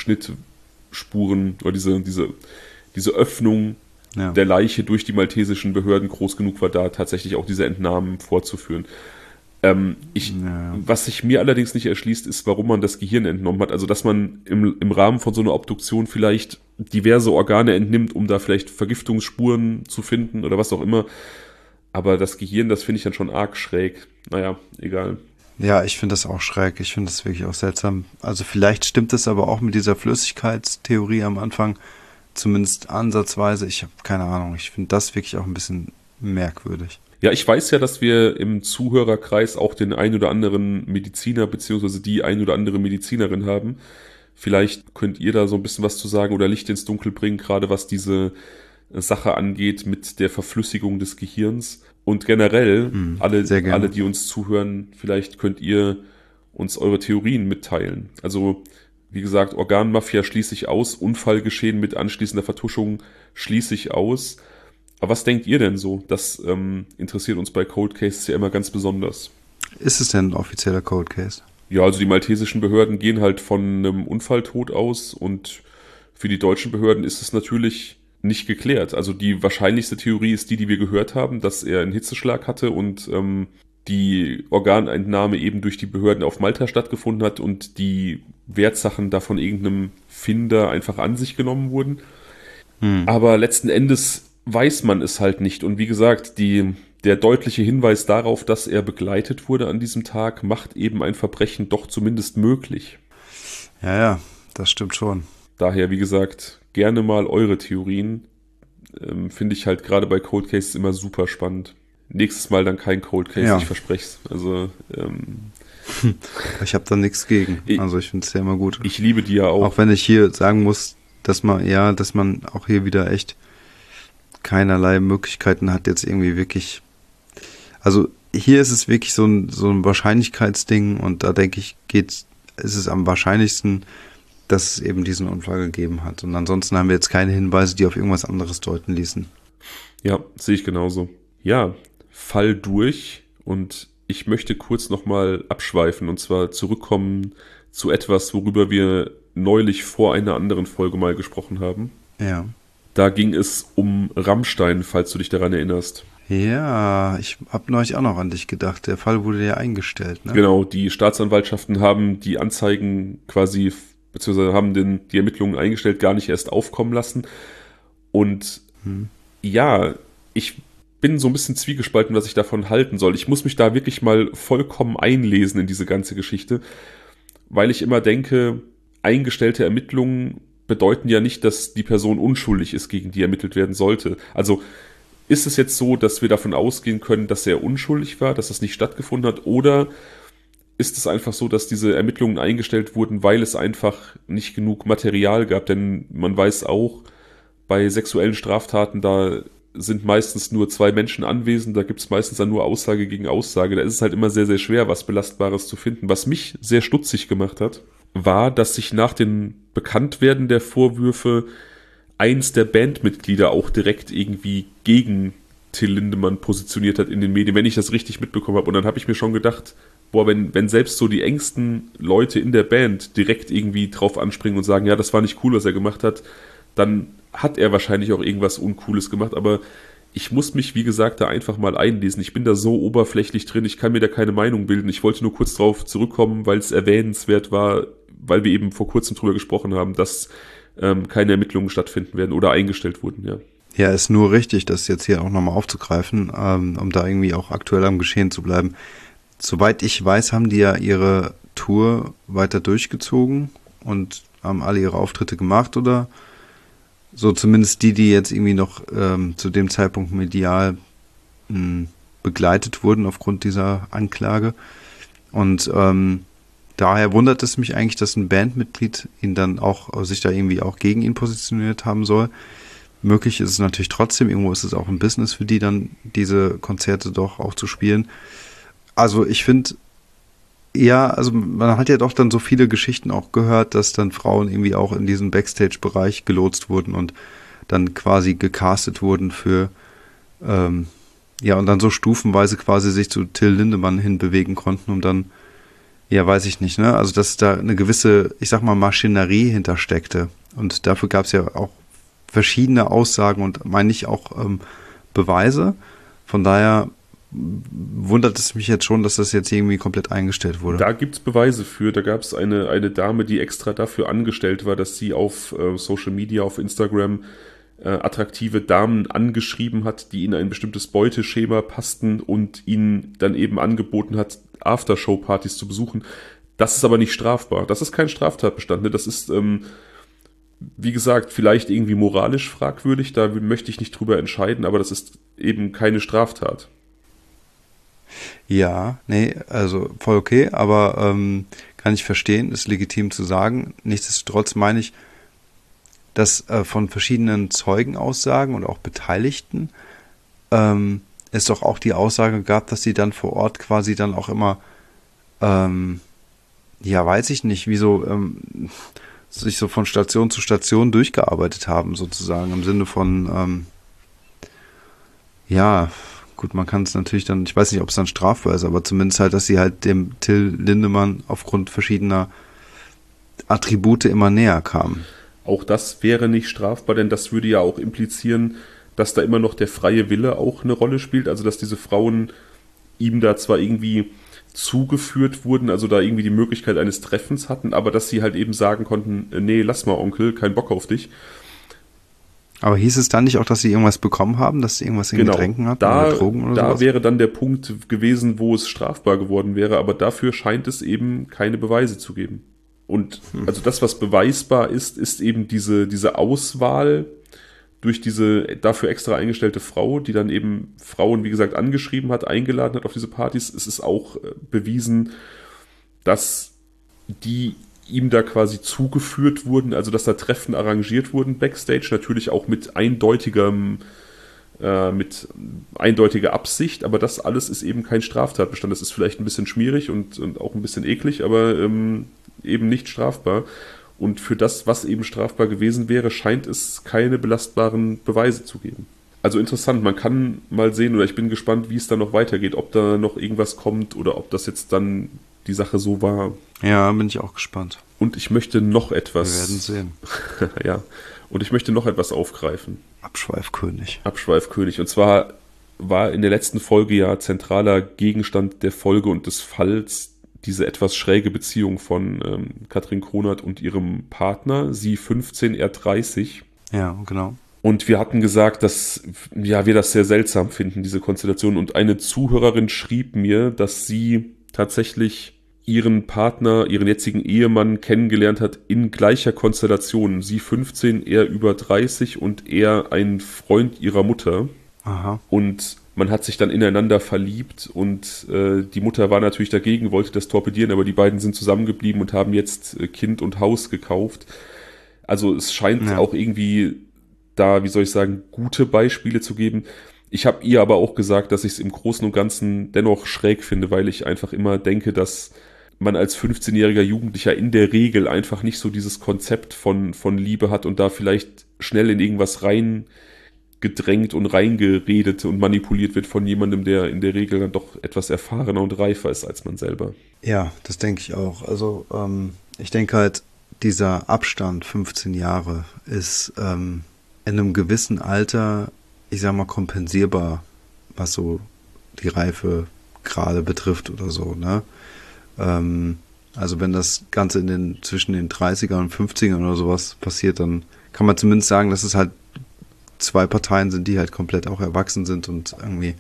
Schnittspuren oder diese, diese, diese Öffnung ja. der Leiche durch die maltesischen Behörden groß genug war, da tatsächlich auch diese Entnahmen vorzuführen. Ähm, ich, ja. Was sich mir allerdings nicht erschließt, ist, warum man das Gehirn entnommen hat. Also, dass man im, im Rahmen von so einer Obduktion vielleicht diverse Organe entnimmt, um da vielleicht Vergiftungsspuren zu finden oder was auch immer. Aber das Gehirn, das finde ich dann schon arg schräg. Naja, egal. Ja, ich finde das auch schräg. Ich finde das wirklich auch seltsam. Also vielleicht stimmt es aber auch mit dieser Flüssigkeitstheorie am Anfang, zumindest ansatzweise. Ich habe keine Ahnung. Ich finde das wirklich auch ein bisschen merkwürdig. Ja, ich weiß ja, dass wir im Zuhörerkreis auch den ein oder anderen Mediziner beziehungsweise die ein oder andere Medizinerin haben. Vielleicht könnt ihr da so ein bisschen was zu sagen oder Licht ins Dunkel bringen, gerade was diese Sache angeht mit der Verflüssigung des Gehirns. Und generell, mhm, alle, alle, die uns zuhören, vielleicht könnt ihr uns eure Theorien mitteilen. Also, wie gesagt, Organmafia schließe ich aus, Unfallgeschehen mit anschließender Vertuschung schließe ich aus. Aber was denkt ihr denn so? Das ähm, interessiert uns bei Cold Cases ja immer ganz besonders. Ist es denn ein offizieller Cold Case? Ja, also die maltesischen Behörden gehen halt von einem Unfalltod aus und für die deutschen Behörden ist es natürlich nicht geklärt. Also die wahrscheinlichste Theorie ist die, die wir gehört haben, dass er einen Hitzeschlag hatte und ähm, die Organentnahme eben durch die Behörden auf Malta stattgefunden hat und die Wertsachen da von irgendeinem Finder einfach an sich genommen wurden. Hm. Aber letzten Endes weiß man es halt nicht. Und wie gesagt, die, der deutliche Hinweis darauf, dass er begleitet wurde an diesem Tag, macht eben ein Verbrechen doch zumindest möglich. Ja, ja, das stimmt schon. Daher, wie gesagt, gerne mal eure Theorien. Ähm, finde ich halt gerade bei Cold Cases immer super spannend. Nächstes Mal dann kein Cold Case, Ja. ich verspreche es. Also, ähm, Ich habe da nichts gegen. ich, Also ich finde es ja immer gut. ich liebe die ja auch. Auch wenn ich hier sagen muss, dass man, ja, dass man auch hier wieder echt keinerlei Möglichkeiten hat, jetzt irgendwie wirklich. Also hier ist es wirklich so ein, so ein Wahrscheinlichkeitsding und da denke ich, geht's, ist es am wahrscheinlichsten, dass es eben diesen Unfall gegeben hat. Und ansonsten haben wir jetzt keine Hinweise, die auf irgendwas anderes deuten ließen. Ja, sehe ich genauso. Ja, Fall durch und ich möchte kurz nochmal abschweifen und zwar zurückkommen zu etwas, worüber wir neulich vor einer anderen Folge mal gesprochen haben. Ja. Da ging es um Rammstein, falls du dich daran erinnerst. Ja, ich habe neulich auch noch an dich gedacht. Der Fall wurde ja eingestellt, ne? Genau, die Staatsanwaltschaften haben die Anzeigen quasi, beziehungsweise haben den, die Ermittlungen eingestellt, gar nicht erst aufkommen lassen. Und hm. ja, ich bin so ein bisschen zwiegespalten, was ich davon halten soll. Ich muss mich da wirklich mal vollkommen einlesen in diese ganze Geschichte, weil ich immer denke, eingestellte Ermittlungen bedeuten ja nicht, dass die Person unschuldig ist, gegen die ermittelt werden sollte. Also ist es jetzt so, dass wir davon ausgehen können, dass er unschuldig war, dass das nicht stattgefunden hat, oder ist es einfach so, dass diese Ermittlungen eingestellt wurden, weil es einfach nicht genug Material gab? Denn man weiß auch, bei sexuellen Straftaten, da sind meistens nur zwei Menschen anwesend, da gibt es meistens dann nur Aussage gegen Aussage. Da ist es halt immer sehr, sehr schwer, was Belastbares zu finden. Was mich sehr stutzig gemacht hat, war, dass sich nach dem Bekanntwerden der Vorwürfe eins der Bandmitglieder auch direkt irgendwie gegen Till Lindemann positioniert hat in den Medien, wenn ich das richtig mitbekommen habe. Und dann habe ich mir schon gedacht, boah, wenn, wenn selbst so die engsten Leute in der Band direkt irgendwie drauf anspringen und sagen, ja, das war nicht cool, was er gemacht hat, dann hat er wahrscheinlich auch irgendwas Uncooles gemacht. Aber ich muss mich, wie gesagt, da einfach mal einlesen. Ich bin da so oberflächlich drin, ich kann mir da keine Meinung bilden. Ich wollte nur kurz drauf zurückkommen, weil es erwähnenswert war, weil wir eben vor kurzem drüber gesprochen haben, dass ähm, keine Ermittlungen stattfinden werden oder eingestellt wurden, ja. Ja, ist nur richtig, das jetzt hier auch nochmal aufzugreifen, ähm, um da irgendwie auch aktuell am Geschehen zu bleiben. Soweit ich weiß, haben die ja ihre Tour weiter durchgezogen und haben alle ihre Auftritte gemacht, oder so zumindest die, die jetzt irgendwie noch ähm, zu dem Zeitpunkt medial mh, begleitet wurden aufgrund dieser Anklage. Und ähm, daher wundert es mich eigentlich, dass ein Bandmitglied ihn dann auch, sich da irgendwie auch gegen ihn positioniert haben soll. Möglich ist es natürlich trotzdem, irgendwo ist es auch ein Business für die dann, diese Konzerte doch auch zu spielen. Also ich finde, ja, also man hat ja doch dann so viele Geschichten auch gehört, dass dann Frauen irgendwie auch in diesen Backstage-Bereich gelotst wurden und dann quasi gecastet wurden für, ähm, ja, und dann so stufenweise quasi sich zu Till Lindemann hinbewegen konnten, um dann, ja, weiß ich nicht, ne, also dass da eine gewisse, ich sag mal, Maschinerie hintersteckte. Und dafür gab es ja auch verschiedene Aussagen und meine ich auch ähm, Beweise. Von daher wundert es mich jetzt schon, dass das jetzt irgendwie komplett eingestellt wurde. Da gibt es Beweise für. Da gab es eine, eine Dame, die extra dafür angestellt war, dass sie auf äh, Social Media, auf Instagram äh, attraktive Damen angeschrieben hat, die in ein bestimmtes Beuteschema passten und ihnen dann eben angeboten hat, Aftershow-Partys zu besuchen. Das ist aber nicht strafbar. Das ist kein Straftatbestand. Ne? Das ist, ähm, wie gesagt, vielleicht irgendwie moralisch fragwürdig. Da möchte ich nicht drüber entscheiden, aber das ist eben keine Straftat. Ja, nee, also voll okay, aber ähm, kann ich verstehen, ist legitim zu sagen. Nichtsdestotrotz meine ich, dass äh, von verschiedenen Zeugenaussagen und auch Beteiligten ähm, es doch auch die Aussage gab, dass sie dann vor Ort quasi dann auch immer, ähm, ja, weiß ich nicht, wie so, ähm, sich so von Station zu Station durchgearbeitet haben, sozusagen, im Sinne von, ähm, ja, gut, man kann es natürlich dann, ich weiß nicht, ob es dann strafbar ist, aber zumindest halt, dass sie halt dem Till Lindemann aufgrund verschiedener Attribute immer näher kamen. Auch das wäre nicht strafbar, denn das würde ja auch implizieren, dass da immer noch der freie Wille auch eine Rolle spielt, also dass diese Frauen ihm da zwar irgendwie zugeführt wurden, also da irgendwie die Möglichkeit eines Treffens hatten, aber dass sie halt eben sagen konnten, nee, lass mal Onkel, kein Bock auf dich. Aber hieß es dann nicht auch, dass sie irgendwas bekommen haben, dass sie irgendwas in genau, Getränken hatten da, oder Drogen oder da sowas? wäre dann der Punkt gewesen, wo es strafbar geworden wäre, aber dafür scheint es eben keine Beweise zu geben. Und also das, was beweisbar ist, ist eben diese, diese Auswahl durch diese dafür extra eingestellte Frau, die dann eben Frauen, wie gesagt, angeschrieben hat, eingeladen hat auf diese Partys. Es ist auch bewiesen, dass die ihm da quasi zugeführt wurden, also dass da Treffen arrangiert wurden backstage, natürlich auch mit eindeutigem, äh, mit eindeutiger Absicht, aber das alles ist eben kein Straftatbestand. Das ist vielleicht ein bisschen schwierig und, und auch ein bisschen eklig, aber ähm, eben nicht strafbar. Und für das, was eben strafbar gewesen wäre, scheint es keine belastbaren Beweise zu geben. Also interessant, man kann mal sehen, oder ich bin gespannt, wie es dann noch weitergeht, ob da noch irgendwas kommt oder ob das jetzt dann die Sache so war. Ja, bin ich auch gespannt. Und ich möchte noch etwas... Wir werden sehen. Ja, und ich möchte noch etwas aufgreifen. Abschweifkönig. Abschweifkönig. Und zwar war in der letzten Folge ja zentraler Gegenstand der Folge und des Falls diese etwas schräge Beziehung von ähm, Katrin Kronert und ihrem Partner, sie fünfzehn, er dreißig. Ja, genau. Und wir hatten gesagt, dass ja, wir das sehr seltsam finden, diese Konstellation. Und eine Zuhörerin schrieb mir, dass sie tatsächlich ihren Partner, ihren jetzigen Ehemann kennengelernt hat in gleicher Konstellation. Sie fünfzehn, er über dreißig und er ein Freund ihrer Mutter. Aha. Und man hat sich dann ineinander verliebt und äh, die Mutter war natürlich dagegen, wollte das torpedieren, aber die beiden sind zusammengeblieben und haben jetzt äh, Kind und Haus gekauft. Also es scheint ja auch irgendwie da, wie soll ich sagen, gute Beispiele zu geben. Ich habe ihr aber auch gesagt, dass ich es im Großen und Ganzen dennoch schräg finde, weil ich einfach immer denke, dass man als fünfzehnjähriger Jugendlicher in der Regel einfach nicht so dieses Konzept von, von Liebe hat und da vielleicht schnell in irgendwas reingedrängt und reingeredet und manipuliert wird von jemandem, der in der Regel dann doch etwas erfahrener und reifer ist als man selber. Ja, das denke ich auch. Also ähm, ich denke halt, dieser Abstand fünfzehn Jahre ist ähm, in einem gewissen Alter, ich sag mal, kompensierbar, was so die Reife gerade betrifft oder so, ne? Ähm, also wenn das Ganze in den, zwischen den dreißigern und fünfzigern oder sowas passiert, dann kann man zumindest sagen, dass es halt zwei Parteien sind, die halt komplett auch erwachsen sind und irgendwie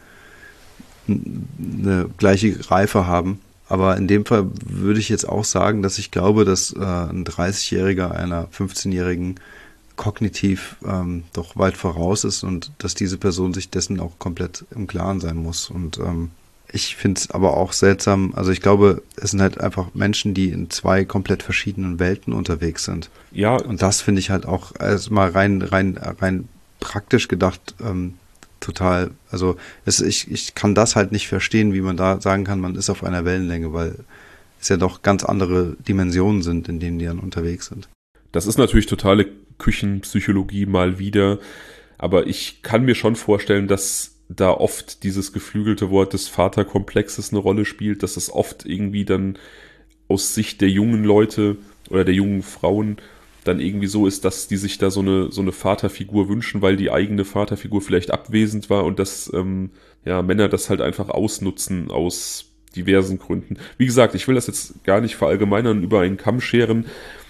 eine gleiche Reife haben. Aber in dem Fall würde ich jetzt auch sagen, dass ich glaube, dass äh, ein dreißigjähriger einer fünfzehnjährigen kognitiv ähm, doch weit voraus ist und dass diese Person sich dessen auch komplett im Klaren sein muss. Und ähm, ich finde es aber auch seltsam, also ich glaube, es sind halt einfach Menschen, die in zwei komplett verschiedenen Welten unterwegs sind. Ja. Und das finde ich halt auch erstmal rein, rein, rein praktisch gedacht ähm, total, also es, ich, ich kann das halt nicht verstehen, wie man da sagen kann, man ist auf einer Wellenlänge, weil es ja doch ganz andere Dimensionen sind, in denen die dann unterwegs sind. Das ist natürlich totale Küchenpsychologie mal wieder, aber ich kann mir schon vorstellen, dass da oft dieses geflügelte Wort des Vaterkomplexes eine Rolle spielt, dass es oft irgendwie dann aus Sicht der jungen Leute oder der jungen Frauen dann irgendwie so ist, dass die sich da so eine so eine Vaterfigur wünschen, weil die eigene Vaterfigur vielleicht abwesend war und dass ähm, ja, Männer das halt einfach ausnutzen aus diversen Gründen. Wie gesagt, ich will das jetzt gar nicht verallgemeinern und über einen Kamm scheren.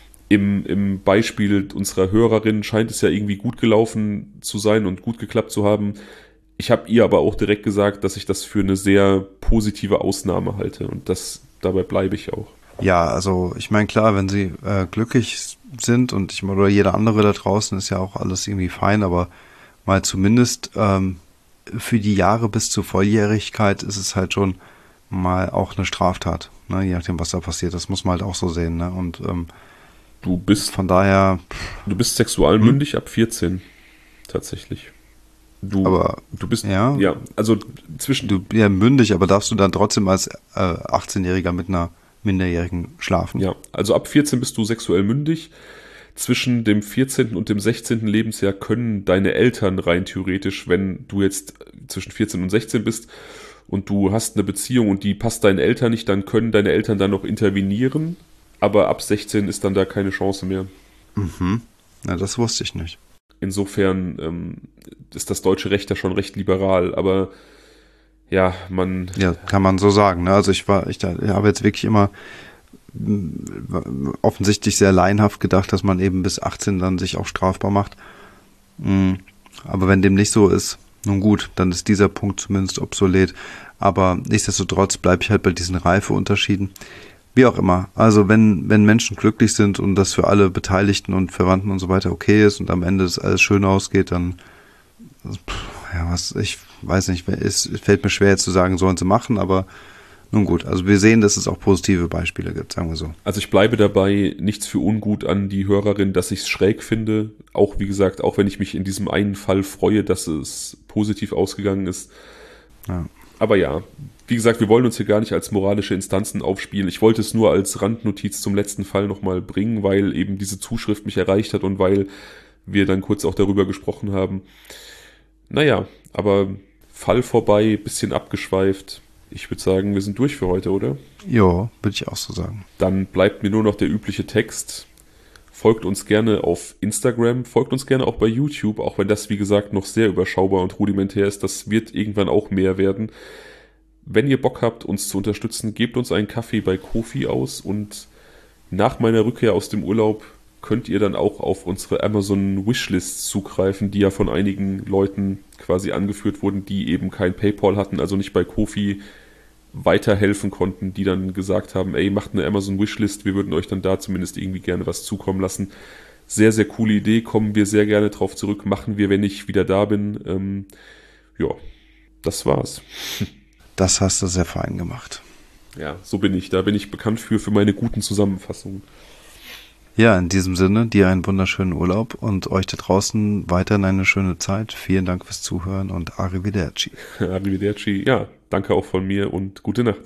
Im, im Beispiel unserer Hörerin scheint es ja irgendwie gut gelaufen zu sein und gut geklappt zu haben. Ich habe ihr aber auch direkt gesagt, dass ich das für eine sehr positive Ausnahme halte und das dabei bleibe ich auch. Ja, also ich meine, klar, wenn sie äh, glücklich sind und ich oder jeder andere da draußen ist ja auch alles irgendwie fein, aber mal zumindest ähm, für die Jahre bis zur Volljährigkeit ist es halt schon mal auch eine Straftat, ne? Je nachdem, was da passiert, das muss man halt auch so sehen, ne? Und ähm, du bist von daher, du bist sexualmündig hm? ab vierzehn tatsächlich. Du, aber, du bist, ja, ja, also zwischen... Du ja mündig, aber darfst du dann trotzdem als äh, achtzehnjähriger mit einer Minderjährigen schlafen? Ja, also ab vierzehn bist du sexuell mündig. Zwischen dem vierzehnten und dem sechzehnten Lebensjahr können deine Eltern rein theoretisch, wenn du jetzt zwischen vierzehn und sechzehn bist und du hast eine Beziehung und die passt deinen Eltern nicht, dann können deine Eltern dann noch intervenieren, aber ab sechzehn ist dann da keine Chance mehr. Mhm. Na, das wusste ich nicht. Insofern ähm, ist das deutsche Recht ja schon recht liberal, aber ja, man... Ja, kann man so sagen. Ne? Also ich war, ich, ich habe jetzt wirklich immer offensichtlich sehr laienhaft gedacht, dass man eben bis achtzehn dann sich auch strafbar macht. Aber wenn dem nicht so ist, nun gut, dann ist dieser Punkt zumindest obsolet. Aber nichtsdestotrotz bleibe ich halt bei diesen Reifeunterschieden. Wie auch immer. Also wenn, wenn Menschen glücklich sind und das für alle Beteiligten und Verwandten und so weiter okay ist und am Ende das alles schön ausgeht, dann, ja, was, ich weiß nicht, es fällt mir schwer jetzt zu sagen, sollen sie machen, aber nun gut. Also wir sehen, dass es auch positive Beispiele gibt, sagen wir so. Also ich bleibe dabei, nichts für ungut an die Hörerin, dass ich es schräg finde. Auch wie gesagt, auch wenn ich mich in diesem einen Fall freue, dass es positiv ausgegangen ist. Ja. Aber ja, wie gesagt, wir wollen uns hier gar nicht als moralische Instanzen aufspielen. Ich wollte es nur als Randnotiz zum letzten Fall nochmal bringen, weil eben diese Zuschrift mich erreicht hat und weil wir dann kurz auch darüber gesprochen haben. Naja, aber Fall vorbei, bisschen abgeschweift. Ich würde sagen, wir sind durch für heute, oder? Ja, würde ich auch so sagen. Dann bleibt mir nur noch der übliche Text. Folgt uns gerne auf Instagram, folgt uns gerne auch bei YouTube, auch wenn das, wie gesagt, noch sehr überschaubar und rudimentär ist. Das wird irgendwann auch mehr werden. Wenn ihr Bock habt, uns zu unterstützen, gebt uns einen Kaffee bei Ko-fi aus und nach meiner Rückkehr aus dem Urlaub könnt ihr dann auch auf unsere Amazon-Wishlist zugreifen, die ja von einigen Leuten quasi angeführt wurden, die eben kein PayPal hatten, also nicht bei Ko-fi weiterhelfen konnten, die dann gesagt haben, ey, macht eine Amazon-Wishlist, wir würden euch dann da zumindest irgendwie gerne was zukommen lassen. Sehr, sehr coole Idee, kommen wir sehr gerne drauf zurück, machen wir, wenn ich wieder da bin. Ähm, ja, das war's. Das hast du sehr fein gemacht. Ja, so bin ich. Da bin ich bekannt für, für meine guten Zusammenfassungen. Ja, in diesem Sinne, dir einen wunderschönen Urlaub und euch da draußen weiterhin eine schöne Zeit. Vielen Dank fürs Zuhören und Arrivederci. Arrivederci, ja, danke auch von mir und gute Nacht.